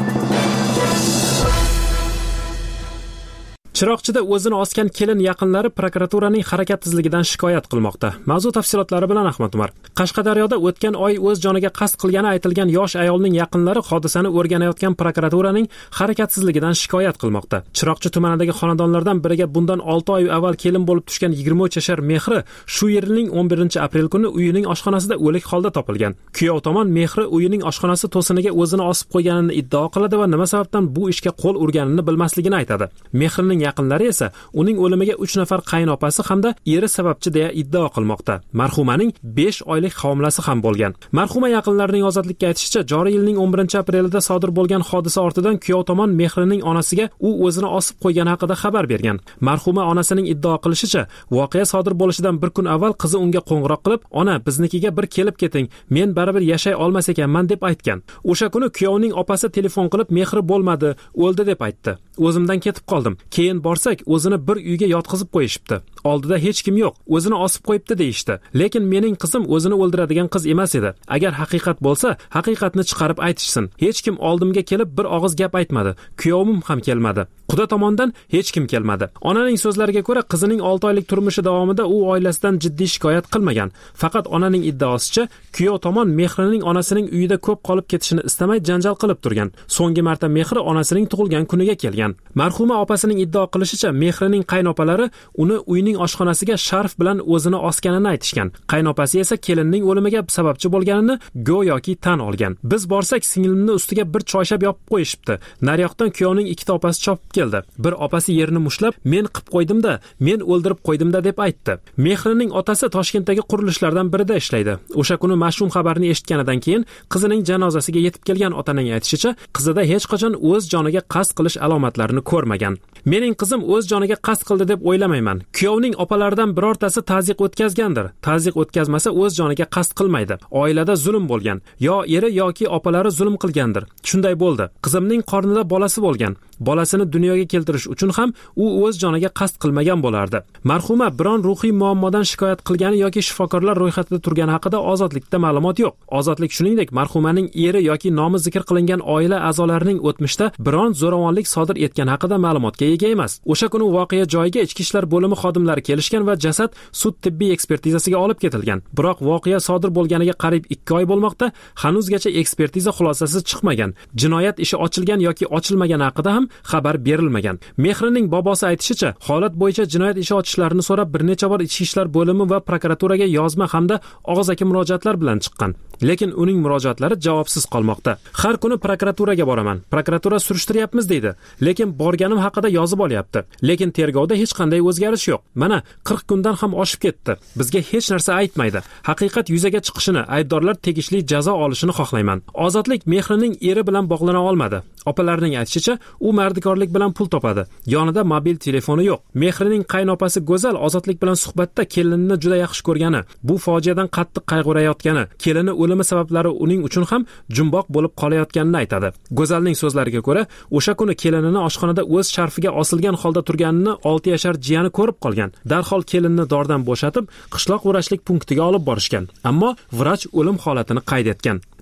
Chiroqchida o'zini osgan kelin yaqinlari prokuraturaning harakat tezligidan shikoyat qilmoqda. Mavzu tafsilotlari bilan Ahmad Umar. Qashqadaryoda o'tgan oy o'z joniga qasd qilgani aytilgan yosh ayolning yaqinlari hodisani o'rganayotgan prokuraturaning harakatsizligidan shikoyat qilmoqda. Chiroqchi tumanidagi xonadonlardan biriga bundan 6 oy avval kelin bo'lib tushgan 23 yashar Mehri shu yilning 11-aprel kuni uyining oshxonasida o'lik holda topilgan. Kuyov tomon Mehri uyining oshxonasi to'siniga o'zini osib qo'yganini iddao qiladi va nima sababdan bu ishga qo'l urganini bilmasligini aytadi. Mehrining yaqinlari esa uning o'limiga 3 nafar qaynopasi hamda eri sababchi deya iddao qilmoqda. Marhumaning 5 oylik homilasi ham bo'lgan. Marhuma yaqinlarining ozodlikka aytishicha, joriy yilning 11-aprelida sodir bo'lgan hodisa ortidan kuyov tomon Mehrining onasiga u o'zini osib qo'ygani haqida xabar bergan. Marhuma onasining iddao qilishicha, voqea sodir bo'lishidan bir kun avval qizi unga qo'ng'iroq qilib, "Ona, biznikiga bir kelib keting, men baribir yashay olmas ekanman" deb aytgan. O'sha kuni kuyovning opasi telefon qilib, "Mehri bo'lmadi, o'ldi" deb aytdi. "O'zimdan ketib qoldim. Keyin borsak, o'zini bir uyga yotqizib qo'yishibdi. Oldida hech kim yo'q, o'zini osib qo'yibdi" deyishdi. Lekin mening qizim o'zini o'ldiradigan qiz emas edi. Agar haqiqat bo'lsa, haqiqatni chiqarib aytishsin. Hech kim oldimga kelib bir og'iz gap aytmadi. Kuyovim ham kelmadi. Quda tomondan hech kim kelmadi. Onaning so'zlariga ko'ra, qizining 6 oylik turmushi davomida u oilasidan jiddiy shikoyat qilmagan. Faqat onaning iddaosicha, kuyov tomon Mehrining onasining uyida ko'p qolib ketishini istamay janjal qilib turgan. So'nggi marta Mehri onasining tug'ilgan kuniga kelgan. Marhuma opasining iddao qilishicha, Mehrining qaynopalari uni uyning oshxonasiga sharf bilan o'zini osganini aytishgan. Qaynopasi esa kelinning o'limiga sababchi bo'lganini go'yoki tan olgan. "Biz borsak, singlimni ustiga bir choyshab yopib qo'yishibdi. Naryoqdan kuyovning ikkita opasi chopib keldi. Bir opasi yerini mushlab, "Men qilib qo'ydim-da, men o'ldirib qo'ydim-da" deb aytdi. Mehrining otasi Toshkentdagi qurilishlardan birida ishlaydi. O'sha kuni mash'um xabarni eshitganidan keyin qizining janozasiga yetib kelgan otaning aytishicha, qizida hech qachon o'z joniga qasd qilish alomatlarini ko'rmagan. "Mening qizim o'z joniga qasd qildi deb o'ylamayman. Kuyovning opalaridan birortasi ta'ziq o'tkazgandir. Ta'ziq o'tkazmasa o'z joniga qasd qilmaydi. Oilada zulm bo'lgan. Yo eri yoki opalari zulm qilgandir. Shunday bo'ldi. Qizimning qornida bolasi bo'lgan. Bolasini dunyoga keltirish uchun ham u o'z joniga qasd qilmagan bo'lardi." Marhuma biron ruhiy muammodan shikoyat qilgani yoki shifokorlar ro'yxatida turgani haqida Ozodlikda ma'lumot yo'q. Ozodlik shuningdek marhumaning eri yoki nomi zikr qilingan oila a'zolarining o'tmishda biron zo'ravonlik sodir etgani haqida ma'lumotga ega emas. O'sha kuni voqea joyiga Ichki ishlar bo'limi xodimlari kelishgan va jasad sud tibbiy ekspertizasiga olib ketilgan. Biroq voqea sodir bo'lganiga qariyb 2 oy bo'lmoqda, hanuzgacha ekspertiza xulosasi chiqmagan. Jinoyat ishi ochilgan yoki ochilmagani haqida ham xabar berilmagan. Mehrining bobosi aytishicha, holat bo'yicha jinoyat ishi ochishlarini so'rab bir necha bor Ichki ishlar bo'limi va prokuraturaga yozma hamda og'zaki murojaatlar bilan chiqqan. Lekin uning murojaatlari javobsiz qolmoqda. "Har kuni prokuraturaga boraman. Prokuratura surishtiryapmiz" deydi. Lekin borganim haqida yozib olyapti. Lekin tergovda hech qanday o'zgarish yo'q. Mana 40 kundan ham oshib ketdi. Bizga hech narsa aytmaydi. Haqiqat yuzaga chiqishini, aybdorlar tegishli jazo olishini xohlayman. Ozodlik Mehrining eri bilan bog'lana olmadi. Opalarining aytishicha, u mardikorlik bilan pul topadi. Yonida mobil telefoni yo'q. Mehrining qaynopasi Go'zal Ozodlik bilan suhbatda kelinini juda yaxshi ko'rgani, bu fojiadan qattiq qayg'urayotgani, kelini o'limi sabablari uning uchun ham jumboq bo'lib qolayotganini aytadi. Go'zalning so'zlariga ko'ra, o'sha kuni kelinini oshxonada o'z sharfiga osilgan holda turganini 6 yashar jiyani ko'rib qolgan. Darhol kelinni dordan bo'shatib, qishloq vrachlik punktiga olib borishgan. Ammo vrach o'lim holatini qayd etgan.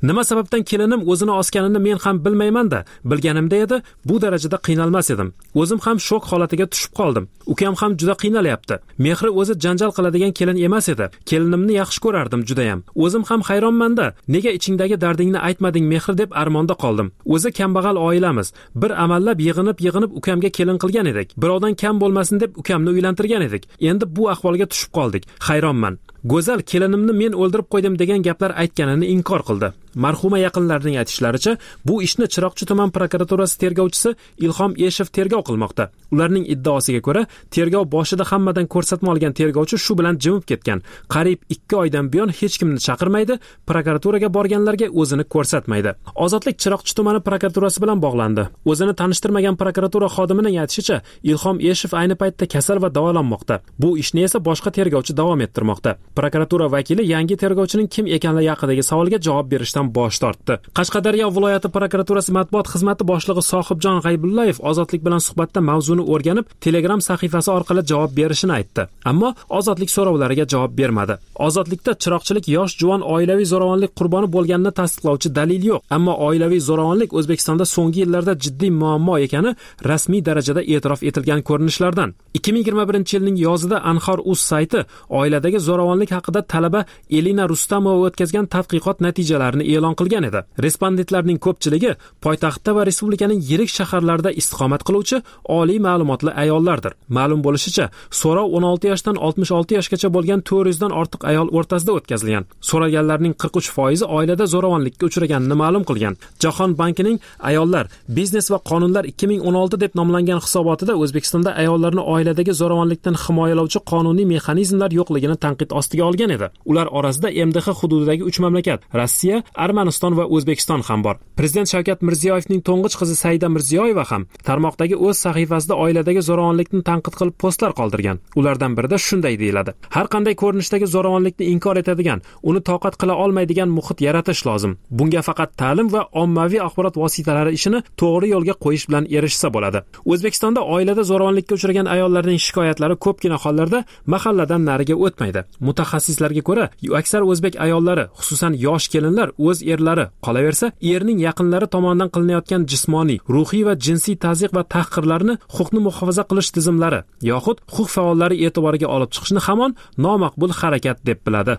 Nima sababdan kelinim o'zini osganini men ham bilmayman-da. Bilganimda edi, bu darajada qiynalmas edim. O'zim ham shok holatiga tushib qoldim. Ukam ham juda qiynalyapti. Mehri o'zi janjal qiladigan kelin emas edi. Kelinimni yaxshi ko'rardim juda ham. O'zim ham hayronman-da. Nega ichingdagi dardingni aytmading Mehr deb armonda qoldim. O'zi kambag'al oilamiz. Bir amallab yig'inib ukamga kelin qilgan edik. Birovdan kam bo'lmasin deb ukamni uylantirgan edik. Endi bu ahvolga tushib qoldik. Hayronman. Go'zal kelinimni men o'ldirib qo'ydim degan gaplar aytganini inkor qildi. Marhuma yaqinlarining aytishlaricha, bu ishni Chiroqchi tuman prokuraturasi tergovchisi Ilhom Eshev tergov qilmoqda. Ularning iddaosiga ko'ra, tergov boshida hammadan ko'rsatma olgan tergovchi shu bilan jimib ketgan. Qariyb 2 oydan buyon hech kimni chaqirmaydi, prokuraturaga borganlarga o'zini ko'rsatmaydi. Ozodlik Chiroqchi tumani prokuraturasi bilan bog'landi. O'zini tanishtirmagan prokuratura xodimining aytishicha, Ilhom Eshev ayni paytda kasal va davolanmoqda. Bu ishni esa boshqa tergovchi davom ettirmoqda. Prokuratura vakili yangi tergovchining kim ekanligi haqidagi savolga javob berishdan bosh tortdi. Qashqadaryo viloyati prokuraturasi matbuot xizmati boshlig'i Sohibjon G'aybullayev Ozodlik bilan suhbatda mavzuni o'rganib, Telegram sahifasi orqali javob berishini aytdi. Ammo Ozodlik so'rovlariga javob bermadi. Ozodlikda chiroqchilik yosh juvon oilaviy zo'ravonlik qurboni bo'lganini tasdiqlovchi dalil yo'q. Ammo oilaviy zo'ravonlik O'zbekistonda so'nggi yillarda jiddiy muammo ekani rasmiy darajada e'tirof etilgan ko'rinishlardan. 2021-yilning yozida Anhor.uz sayti oiladagi zo'ravonlik haqida talaba Elina Rustamova o'tkazgan tadqiqot natijalarini e'lon qilgan edi. Respondentlarning ko'pchiligi poytaxtda va respublikaning yirik shaharlarida istiqomat qiluvchi oliy ma'lumotli ayollardir. Ma'lum bo'lishicha, so'rov 16 yoshdan 66 yoshgacha bo'lgan 400 dan ortiq ayol o'rtasida o'tkazilgan. So'raganlarning 43% oilada zo'ravonlikka uchraganini ma'lum qilgan. Jahon bankining ayollar, biznes va qonunlar 2016 deb nomlangan hisobotida O'zbekistonda ayollarni oiladagi zo'ravonlikdan himoyalovchi qonuniy mexanizmlar yo'qligini tanqid ostiga olgan edi. Ular orasida MDH hududidagi 3 mamlakat Rossiya, Armaniston va O'zbekiston ham bor. Prezident Shavkat Mirziyoyevning to'ng'ich qizi Saida Mirziyoyeva ham tarmoqdagi o'z sahifasida oiladagi zo'ravonlikni tanqid qilib postlar qoldirgan. Ulardan birida shunday deyiladi: har qanday ko'rinishdagi zo'ravonlikni inkor etadigan, uni toqat qila olmaydigan muhit yaratish lozim. Bunga faqat ta'lim va ommaviy axborot vositalari ishini to'g'ri yo'lga qo'yish bilan erishsa bo'ladi. O'zbekistonda oilada zo'ravonlikka uchragan ayollarning shikoyatlari ko'pgina hollarda mahalladan nariga o'tmaydi. Mutaxassislarga ko'ra, aksar o'zbek ayollari, xususan yosh kelinlar o'z erlari, qolaversa erning yaqinlari tomonidan qilinayotgan jismoniy, ruhiy va jinsiy tazyiq va tahqirlarni huquqni muhofaza qilish tizimlari yoxud huquq faollari e'tiboriga olib chiqishni hamon nomaqbul harakat deb biladi.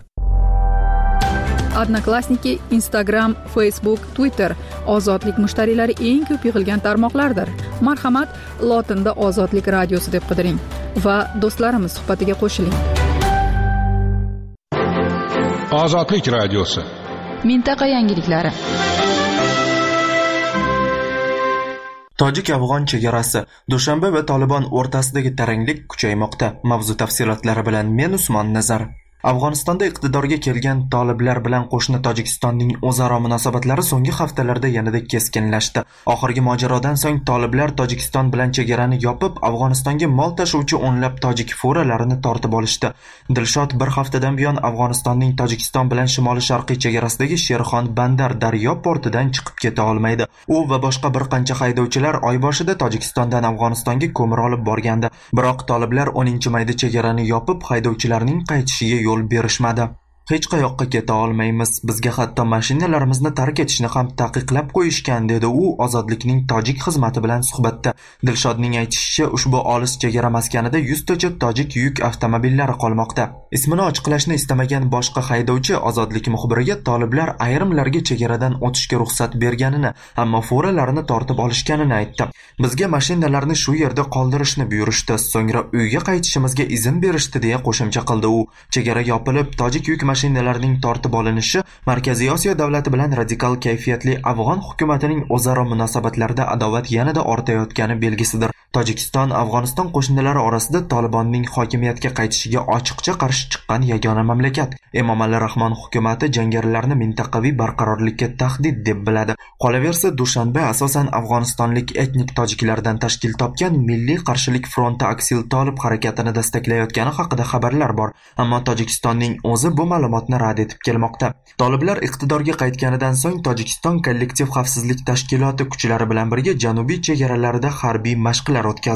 Odnoklassniki, Instagram, Facebook, Twitter ozodlik mushtariylari eng ko'p yig'ilgan tarmoqlardir. Marhamat, lotinda Ozodlik radiosi deb qidiring va do'stlarimiz suhbatiga qo'shiling. Ozodlik radiosi. Mintaqa yangiliklari. Tojik-afg'on chegarasi, Dushanbe va Tolibon o'rtasidagi taranglik kuchaymoqda. Mavzu tafsilotlari bilan men Usmon Nazar. Afg'onistonda iqtidorga kelgan toliblar bilan qo'shni Tojikistonning o'zaro munosabatlari so'nggi haftalarda yanada keskinlashdi. Oxirgi mojarodan so'ng toliblar Tojikiston bilan chegarani yopib, Afg'onistonga mol tashuvchi o'nlab tojik furalarini tortib olishdi. Dilshod bir haftadan buyon Afg'onistonning Tojikiston bilan shimoli-sharqiy chegarasidagi Sherxon Bandar daryo portidan chiqib keta olmaydi. U va boshqa bir qancha haydovchilar oy boshida Tojikistondan Afg'onistonga ko'mir olib borgandi. Biroq toliblar 10-mayda chegarani yopib, haydovchilarning qaytishiga yo'l berishmadi. Hech qayoqqa keta olmaymiz. Bizga hatto mashinalarimizni tark etishni ham taqiqlab qo'yishgan, dedi u Ozodlikning tojik xizmati bilan suhbatda. Dilshodning aytishicha, ushbu olis chegara maskanida 100 tacha tojik yuk avtomobillari qolmoqda. Ismini ochiqlashni istamagan boshqa haydovchi Ozodlik muxbiriga toliblar ayrimlarga chegaradan o'tishga ruxsat berganini, ammo furalarini tortib olishganini aytdi. Bizga mashinalarni shu yerda qoldirishni buyurishdi, so'ngra uyga qaytishimizga izn berishdi, deya qo'shimcha qildi u. Chegara yopilib, tojik yuk mashinalarning tortib olinishi Markaziy Osiyo davlati bilan radikal kayfiyatli afg'on hukumatining o'zaro munosabatlarida adovat yanada ortayotgani belgisidir. Tojikiston Afg'oniston qo'shnilari orasida Tolibonning hokimiyatga qaytishiga ochiqcha qarshi chiqqan yagona mamlakat. Emomali Rahmon hukumati jangarilarni mintaqaviy barqarorlikka tahdid deb biladi. Qolaversa, Dushanbe asosan afg'onistonlik etnik tojiklardan tashkil topgan Milliy qarshilik fronti Aksil Tolib harakatini destaklayotgani haqida xabarlar bor, ammo Tojikistonning o'zi bu ma'lumotni rad etib kelmoqda. Toliblar iqtidorga qaytganidan so'ng Tojikiston kollektiv xavfsizlik tashkiloti kuchlari bilan birga janubiy chegaralarida harbiy mashqlar o'tkazdi.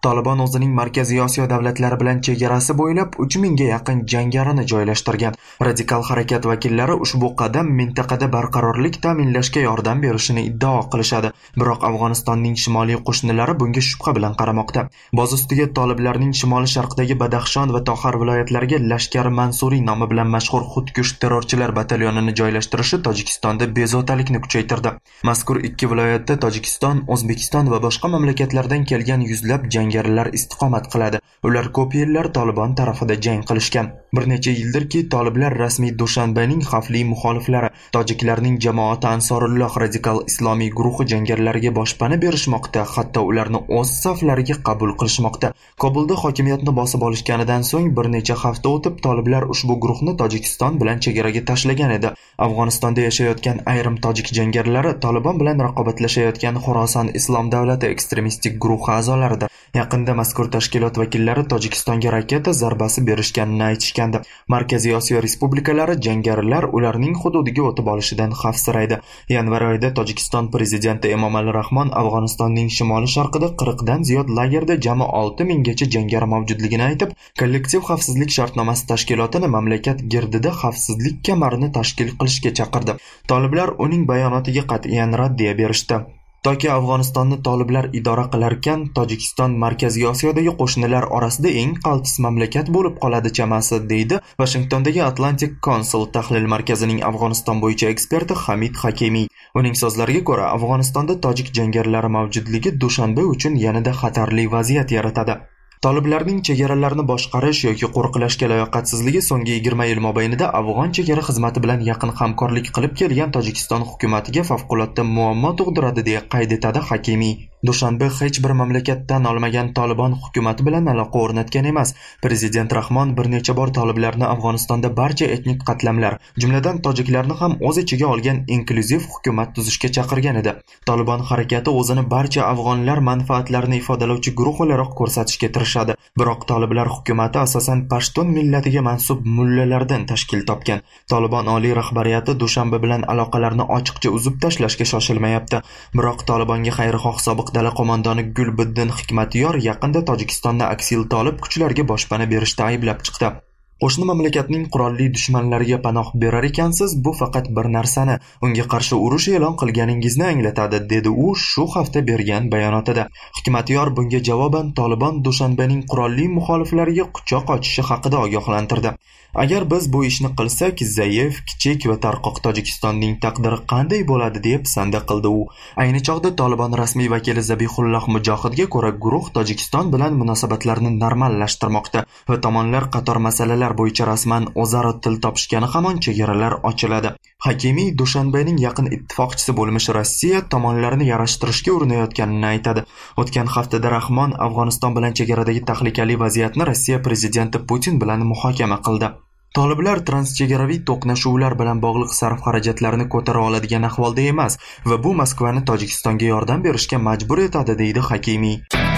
Taliban o'zining Markaziy Osiyo davlatlari bilan chegarasi bo'ylab 3000 ga yaqin jangarini joylashtirgan. Radikal harakat vakillari ushbu qadam mintaqada barqarorlik ta'minlashga yordam berishini iddao qilishadi. Biroq Afg'onistonning shimoliy qo'shnilari bunga shubha bilan qaramoqda. Boz ustiga toliblarning shimoli-sharqdagi Badaxshon va Toxar viloyatlariga Lashkari Mansuriy nomi bilan mashhur xudkush terrorchilar batalyonini joylashtirishi Tojikistonda bezovtalikni kuchaytirdi. Mazkur ikki viloyatda Tojikiston, O'zbekiston va boshqa mamlakatlardan kelgan yuzlab jangarilar istiqomat qiladi. Ular ko'p yillar Taliban tarafida jang qilishgan. Bir necha yildirki toliblar rasmiy Dushanbening xavfli muxoliflari, tojiklarning jamoati Ansorulloh radikal islomiy guruhi jangarilariga boshpana berishmoqda, hatto ularni o'z saflariga qabul qilishmoqda. Kobulda hokimiyatni bosib olishganidan so'ng bir necha hafta o'tib toliblar ushbu guruhni Tojikiston bilan chegaraga tashlagan edi. Afg'onistonda yashayotgan ayrim tojik jangarilari Taliban bilan raqobatlashayotgan Xorason Islom davlati ekstremistik guruhi a'zolaridir. Yaqinda mazkur tashkilot vakillari Tojikistonga raketa zarbasi berishganini aytishgandi. Markaziy Osiyo respublikalari jangarilar ularning hududiga o'tib olishidan xavfsiraydi. Yanvar oyida Tojikiston prezidenti Emomali Rahmon Afg'onistonning shimoli-sharqida 40 dan ziyod lagerda jami 6000 gacha jangari mavjudligini aytib, kollektiv xavfsizlik shartnomasi tashkilotini mamlakat girdida xavfsizlik kamarini tashkil qilishga chaqirdi. Toliblar uning bayonotiga qat'iyan raddiya berishdi. Toki Afg'onistonni toliblar idora qilarkan, Tojikiston Markaziy Osiyodagi qo'shnilar orasida eng qaltis mamlakat bo'lib qoladi chamasi, deydi Washingtondagi Atlantic Council tahlil markazining Afg'oniston bo'yicha eksperti Hamid Hakimiy. Uning so'zlariga ko'ra, Afg'onistonda tojik jangarilari mavjudligi Dushanbe uchun yanada xatarli vaziyat yaratadi. Toliblarning chegaralarni boshqarish yoki qo'riqlashga layoqatsizligi so'nggi 20 yil mobaynida Afg'on chegara xizmati bilan yaqin hamkorlik qilib kelgan Tojikiston hukumatiga favqulodda muammo tug'diradi deya qayd etadi Hakimiy. Dushanbe hech bir mamlakatdan olmagan Taliban hukumati bilan aloqa o'rnatgan emas. Prezident Rahmon bir necha bor toliblarni Afg'onistonda barcha etnik qatlamlar, jumladan tojiklarni ham o'z ichiga olgan inklyuziv hukumat tuzishga chaqirgan edi. Taliban harakati o'zini barcha afg'onlar manfaatlarini ifodalovchi guruh o'laroq ko'rsatishga tirishadi. Biroq toliblar hukumati asosan Pashtun millatiga mansub mullalardan tashkil topgan. Taliban oliy rahbariyati Dushanbe bilan aloqalarni ochiqcha uzib tashlashga shoshilmayapti. Biroq Talibanga xayrixoh sobiq dala qo'mondoni Gulbiddin Hikmatyor yaqinda Tojikistonni aksil tolib kuchlarga boshpana berishda ayblab chiqdi. Qo'shni mamlakatning qurolli dushmanlariga panoh berar ekansiz, bu faqat bir narsani, unga qarshi urush e'lon qilganingizni anglatadi, dedi u shu hafta bergan bayonotida. Hikmatyor bunga javoban Taliban Dushanbening qurolli muxoliflariga quchoq ochishi haqida ogohlantirdi. Agar biz bu ishni qilsak, zaif, kichik va tarqoq Tojikistonning taqdiri qanday bo'ladi deb sanda qildi u. Ayni chog'da Taliban rasmiy vakili Zabihulloh Mujohidga ko'ra, guruh Tojikiston bilan munosabatlarni normallashtirmoqda va tomonlar qator masalalar bo'yicha rasman o'zaro til topishgani hamon chegaralar ochiladi. Hakimiy Dushanbening yaqin ittifoqchisi bo'lmish Rossiya tomonlarni yarashtirishga urinayotganini aytadi. O'tgan haftada Rahmon Afg'oniston bilan chegaradagi tahlikali vaziyatni Rossiya prezidenti Putin bilan muhokama qildi. Toliblar transchegaraviy to'qnashuvlar bilan bog'liq sarf-xarajatlarni ko'tara oladigan ahvolda emas va bu Moskvani Tojikistonga yordam berishga majbur etadi, deydi Hakimiy.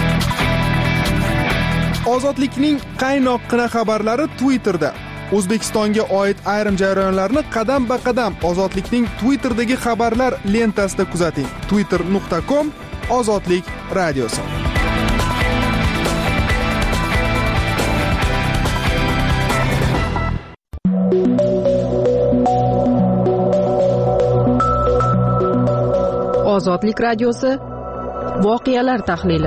Ozodlikning qaynoqqina xabarlari Twitterda. O'zbekistonga oid ayrim jarayonlarni qadam-ba-qadam Ozodlikning Twitterdagi xabarlar lentasida kuzating. twitter.com/ozodlik radiosi. Ozodlik radiosi voqealar tahlili.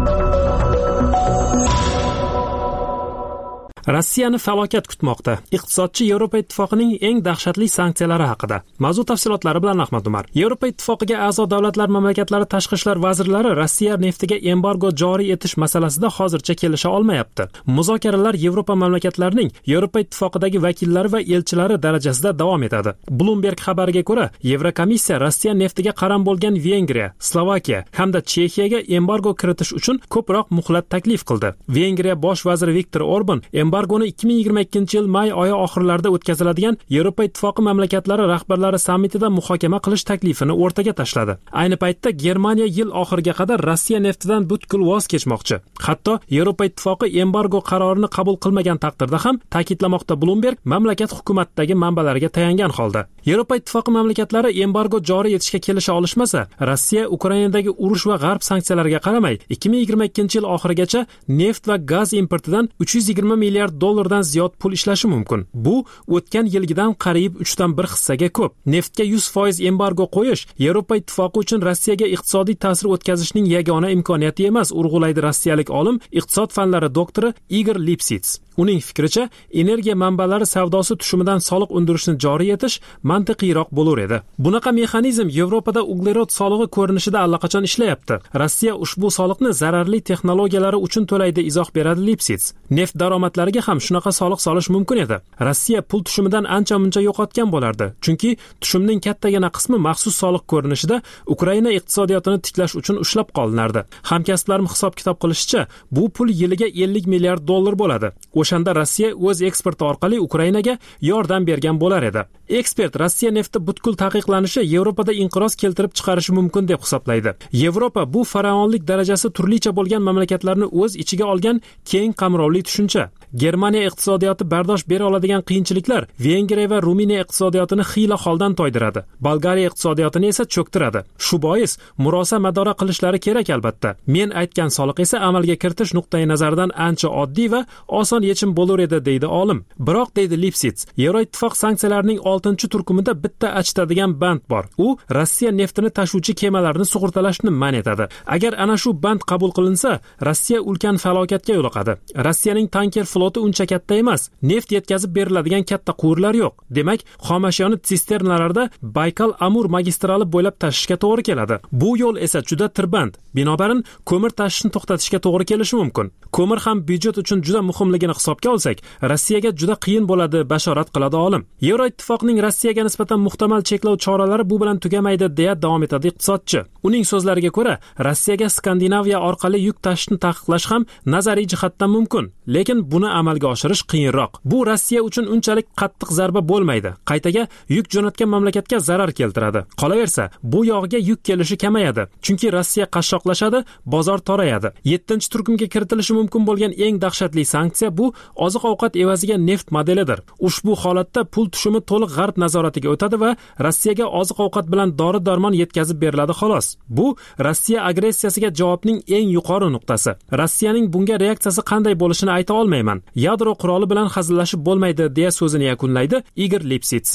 Rossiyani falokat kutmoqda. Iqtisodchi Yevropa Ittifoqining eng dahshatli sanksiyalari haqida. Mavzu tafsilotlari bilan Ahmad Umar. Yevropa Ittifoqiga a'zo davlatlar mamlakatlari tashqi ishlar vazirlari Rossiya neftiga embargo joriy etish masalasida hozircha kelisha olmayapti. Muzokaralar Yevropa mamlakatlarining Yevropa Ittifoqidagi vakillari va elchilari darajasida davom etadi. Bloomberg xabariga ko'ra, Yevrokomissiya Rossiya neftiga qaram bo'lgan Vengriya, Slovakiya hamda Chexiyaga embargo kiritish uchun ko'proq muhlat taklif qildi. Vengriya bosh vaziri Viktor Orban embargoni 2022-yil may oyi oxirlarida o'tkaziladigan Yevropa Ittifoqi mamlakatlari rahbarlari sammitida muhokama qilish taklifini o'rtaga tashladi. Ayni paytda Germaniya yil oxiriga qadar Rossiya neftidan butkul voz kechmoqchi. Hatto Yevropa Ittifoqi embargo qarorini qabul qilmagan taqdirda ham, ta'kidlamoqda Bloomberg mamlakat hukumatidagi manbalarga tayangan holda. Yevropa Ittifoqi mamlakatlari embargo joriy etishga kelisha olishmasa, Rossiya Ukrainadagi urush va g'arb sanksiyalariga qaramay 2022-yil oxirigacha neft va gaz importidan 320 milliard dollardan ziyod pul ishlashi mumkin. Bu o'tgan yilgidan qariyb 3/1 hissaga ko'p. Neftga 100% embargo qo'yish Yevropa Ittifoqi uchun Rossiyaga iqtisodiy ta'sir o'tkazishning yagona imkoniyati emas, urg'ulaydi rossiyalik olim, iqtisod fanlari doktori Igor Lipsits. Uning fikricha, energiya manbalari savdosi tushumidan soliq undirishni joriy etish mantiqiyroq bo'lar edi. Bunaqa mexanizm Yevropada uglerod solig'i ko'rinishida allaqachon ishlayapti. Rossiya ushbu soliqni zararli texnologiyalari uchun to'laydi, izoh beradi Lipsits. Neft daromadlariga ham shunaqa soliq solish mumkin edi. Rossiya pul tushumidan ancha-muncha yo'qotgan bo'lardi. Chunki tushumning kattagina qismi maxsus soliq ko'rinishida Ukraina iqtisodiyotini tiklash uchun ushlab qolinardi. Hamkasblarim hisob-kitob qilishicha, bu pul yiliga 50 milliard dollar bo'ladi. O'shanda Rossiya o'z eksporti orqali Ukrainaga yordam bergan bo'lar edi. Ekspert Rossiya nefti butkul taqiqlanishi Yevropada inqiroz keltirib chiqarishi mumkin deb hisoblaydi. Yevropa bu faraonlik darajasi turlicha bo'lgan mamlakatlarni o'z ichiga olgan keng qamrovli tushuncha. Germaniya iqtisodiyoti bardosh bera oladigan qiyinchiliklar Vengriya va Ruminiya iqtisodiyotini xiyla holdan toydiradi. Bolgariya iqtisodiyotini esa cho'ktiradi. Shu bois murosa madora qilishlari kerak albatta. Men aytgan soliq esa amalga kiritish nuqtai nazaridan ancha oddiy va oson yechim bo'lar edi, deydi olim. Biroq, deydi Lipsits, Yevroittifoq sanksiyalarining 6-turkumida bitta achitadigan band bor. U Rossiya neftini tashuvchi kemalarni sug'urtalashni man etadi. Agar ana shu band qabul qilinsa, Rossiya ulkan falokatga yo'liqadi. Rossiyaning tanker floti uncha katta emas. Neft yetkazib beriladigan katta quvurlar yo'q. Demak, xomashyoni sisternalarda Baykal-Amur magistrali bo'ylab tashishga to'g'ri keladi. Bu yo'l esa juda tirband. Binobarin, ko'mir tashishni to'xtatishga to'g'ri kelishi mumkin. Ko'mir ham byudjet uchun juda muhimligini hisobga olsak, Rossiyaga juda qiyin bo'ladi, bashorat qiladi olim. Yevroittifoqning Rossiyaga nisbatan muhtamal cheklov choralari bu bilan tugamaydi, deya davom etadi iqtisodchi. Uning so'zlariga ko'ra, Rossiyaga Skandinaviya orqali yuk tashishni taqiqlash ham nazariy jihatdan mumkin, lekin buni amalga oshirish qiyinroq. Bu Rossiya uchun unchalik qattiq zarba bo'lmaydi. Qaytaga yuk jo'natgan mamlakatga zarar keltiradi. Qolaversa, bu yog'iga yuk kelishi kamayadi, chunki Rossiya qashshoqlashadi, bozor torayadi. 7-turkumga kiritilishi mumkin bo'lgan eng dahshatli sanksiya bu oziq-ovqat evaziga neft modelidir. Ushbu holatda pul tushumi to'liq g'arb nazoratiga o'tadi va Rossiyaga oziq-ovqat bilan dori-darmon yetkazib beriladi xolos. Bu Rossiya agressiyasiga javobning eng yuqori nuqtasi. Rossiyaning bunga reaksiyasi qanday bo'lishini ayta olmayman. Yadro quroli bilan hazillashib bo'lmaydi, deya so'zini yakunlaydi Igor Lipsits.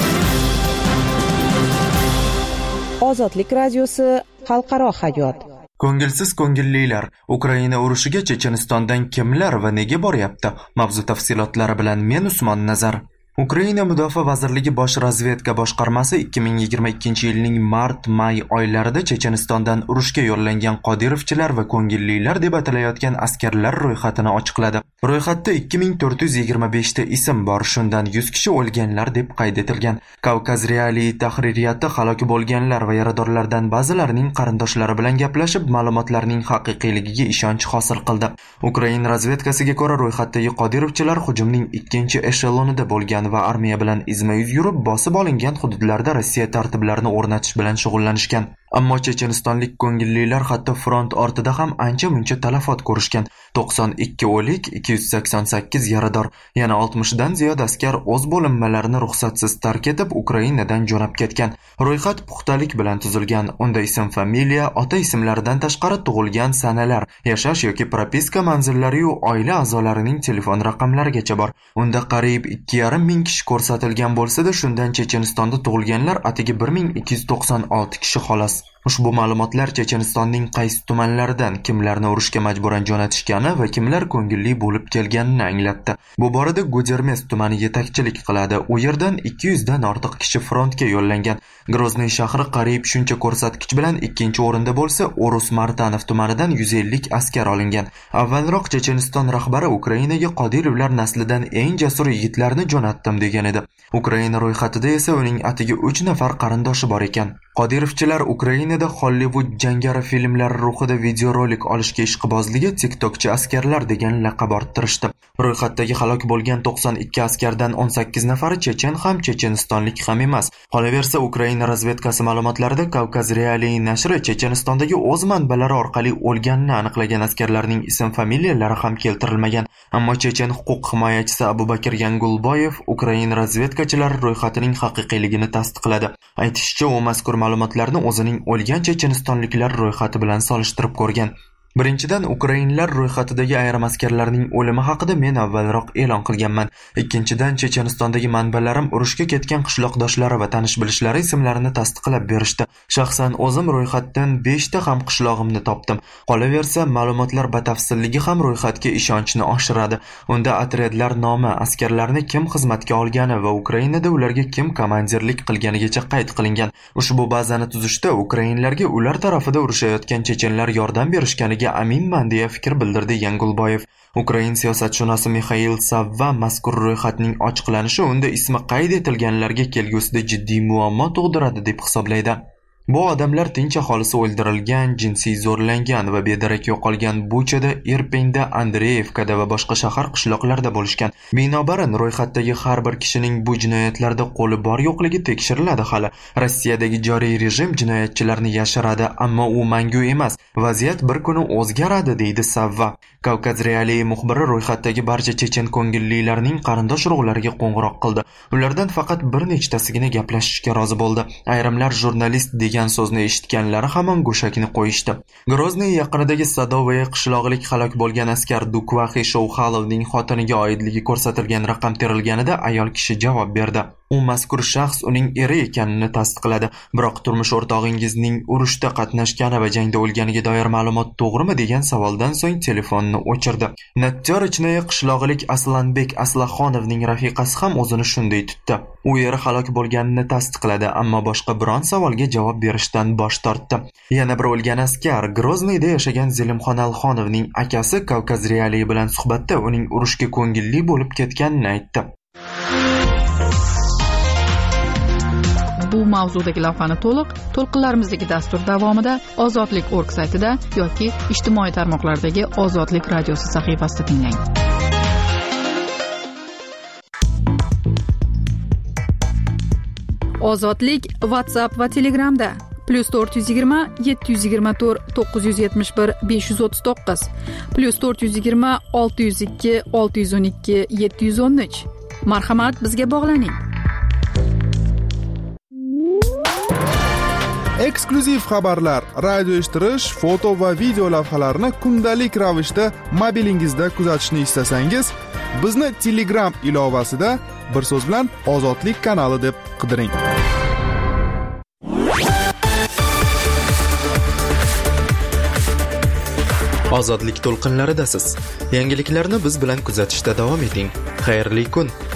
Ozodlik radiosi xalqaro hayot. Ko'ngilsiz ko'ngillilar, Ukraina urushiga Chechenistondan kimlar va nega boryapti? Mavzu tafsilotlari bilan men Usmon Nazar. Ukraina Mudofaa vazirligi bosh razvedka boshqarmasi 2022-yilning mart-may oylarida Chechenistondan urushga yo'llangan Qodirovchilar va ko'ngillilar deb atalayotgan askarlar ro'yxatini ochiqladi. Ro'yxatda 2425 ta ism bor, shundan 100 kishi o'lganlar deb qayd etilgan. Kavkaz Realiy tahririyati halok bo'lganlar va yaradorlardan ba'zilarining qarindoshlari bilan gaplashib, ma'lumotlarning haqiqiyligiga ishonch hosil qildi. Ukraina razvedkasiga ko'ra, ro'yxatdagi Qodirovchilar hujumning ikkinchi eshelonida bo'lgan va armiya bilan izma-yuz yurib, bosib olingan hududlarda Rossiya tartiblarini o'rnatish bilan shug'ullanishgan. Ammo chechenistonlik ko'ngillilar hatto front ortida ham ancha-muncha talafot ko'rishgan. 92 o'lik, 288 yarador, yana 60 dan ziyod askar o'z bo'linmalarini ruxsatsiz tark etib Ukrainadan jo'nab ketgan. Ro'yxat puxtalik bilan tuzilgan. Unda ism-familiya, ota ismlaridan tashqari tug'ilgan sanalar, yashash yoki propiska manzillari va oila a'zolarining telefon raqamlarigacha bor. Unda qariyb 2,5 ming kishi ko'rsatilgan bo'lsa-da, shundan Chechenistonda tug'ilganlar atigi 1296 kishi xolos. Ushbu ma'lumotlar Chechenistonning qaysi tumanlaridan kimlarni urushga majburan jo'natishgani va kimlar ko'ngilli bo'lib kelganini anglatdi. Bu borada Gudermes tumani yetakchilik qiladi. U yerdan 200 dan ortiq kishi frontga yo'llangan. Grozny shahri qariyb shuncha ko'rsatkich bilan ikkinchi o'rinda bo'lsa, Orus Martanov tumanidan 150 askar olingan. Avvalroq Checheniston rahbari Ukrainaga Qodirovlar naslidan eng jasur yigitlarni jo'natdim degan edi. Ukraina ro'yxatida esa uning atigi 3 nafar qarindoshi bor ekan. Qodirovchilar Ukraina Ukrainada Hollywood jangari filmlari ruhida videorolik olishga ishqibozligi TikTokchi askarlar degan laqab orttirishdi. Ro'yxatdagi halok bo'lgan 92 askardan 18 nafari chechen ham chechenistonlik ham emas. Qolaversa, Ukraina razvedkasi ma'lumotlarida Kavkaz Realiy nashri Chechenistondagi o'z manbalari orqali o'lganini aniqlagan askarlarning ism-familiyalari ham keltirilmagan. Ammo chechen huquq himoyachisi Abubakir Yangulboyev Ukraina razvedkachilari ro'yxatining haqiqiyligini tasdiqladi. Aytishicha, u mazkur ma'lumotlarni o'zining o'lgan chechenistonliklar ro'yxati bilan solishtirib ko'rgan. Birinchidan, ukrainlar ro'yxatidagi ayrim askarlarning o'limi haqida men avvalroq e'lon qilganman. Ikkinchidan, Chechenistondagi manbalarim urushga ketgan qishloqdoshlari va tanish-bilishlari ismlarini tasdiqlab berishdi. Shaxsan o'zim ro'yxatdan 5 ta ham qishlog'imni topdim. Qolaversa, ma'lumotlar batafsilligi ham ro'yxatga ishonchni oshiradi. Unda otryadlar nomi, askarlarni kim xizmatga olgani va Ukrainada ularga kim komandirlik qilganigacha qayd qilingan. Ushbu bazani tuzishda ukrainlarga ular tarafida urushayotgan chechenlar yordam berishganiga aminman deya fikr bildirdi Yangulboyev. Ukrain siyosatshunosi Mikhail Savva mazkur ro'yxatning ochiqlanishi unda ismi qayd etilganlarga kelgusida jiddiy muammo tug'diradi deb hisoblaydi. Bu odamlar tinch aholisi o'ldirilgan, jinsiy zo'rlangan va bedarak yo'qolgan Buchada, Irpinda, Andreyevkada va boshqa shahar qishloqlarda bo'lishgan. Binobarin, ro'yxatdagi har bir kishining bu jinoyatlarda qo'li bor yo'qligi tekshiriladi hali. Rossiyadagi joriy rejim jinoyatchilarni yashiradi, ammo u mangu emas. Vaziyat bir kuni o'zgaradi, deydi Savva. Kavkaz Realiy muxbiri ro'yxatdagi barcha chechen ko'ngillilarning qarindosh urug'lariga qo'ng'iroq qildi. Ulardan faqat bir nechtasigina gaplashishga rozi bo'ldi. Ayrimlar jurnalist degan so'zni eshitganlari hamon go'shakni qo'yishdi. Grozniy yaqinidagi Sadovaya qishlog'ilik halok bo'lgan askar Dukvaxi Shouxalovning xotiniga oidligi ko'rsatilgan raqam terilganida ayol kishi javob berdi. U mazkur shaxs uning eri ekanini tasdiqladi. Biroq turmush o'rtog'ingizning urushda qatnashgani va jangda o'lganiga doir ma'lumot to'g'rimi degan savoldan so'ng telefonni o'chirdi. Natyorichnaya qishlog'ilik Aslanbek Aslaxonovning rafiqasi ham o'zini shunday tutdi. U eri halok bo'lganini tasdiqladi, ammo boshqa biron savolga javob berishdan bosh tortdi. Yana bir o'lgan askar Grozniyda yashagan Zelimxon Alxonovning akasi Kavkaz Realiy bilan suhbatda uning urushga ko'ngilli bo'lib ketganini aytdi. Bu mavzudagi lavhani to'lqinlarimizdagi dastur davomida Ozodlik.org saytida yoki ijtimoiy tarmoqlardagi Ozodlik radiosi sahifasida tinglang. Ozodlik WhatsApp va Telegramda +420 724 971 539 +420 602 612 713. Marhamat, bizga bog'laning. Eksklyuziv xabarlar, radio eshittirish, foto va video lavhalarni kundalik ravishda mobilingizda kuzatishni istasangiz, bizni Telegram ilovasida bir so'z bilan Ozodlik kanali deb qidiring. Ozodlik to'lqinlaridasiz. Yangiliklarni biz bilan kuzatishda davom eting. Xayrli kun.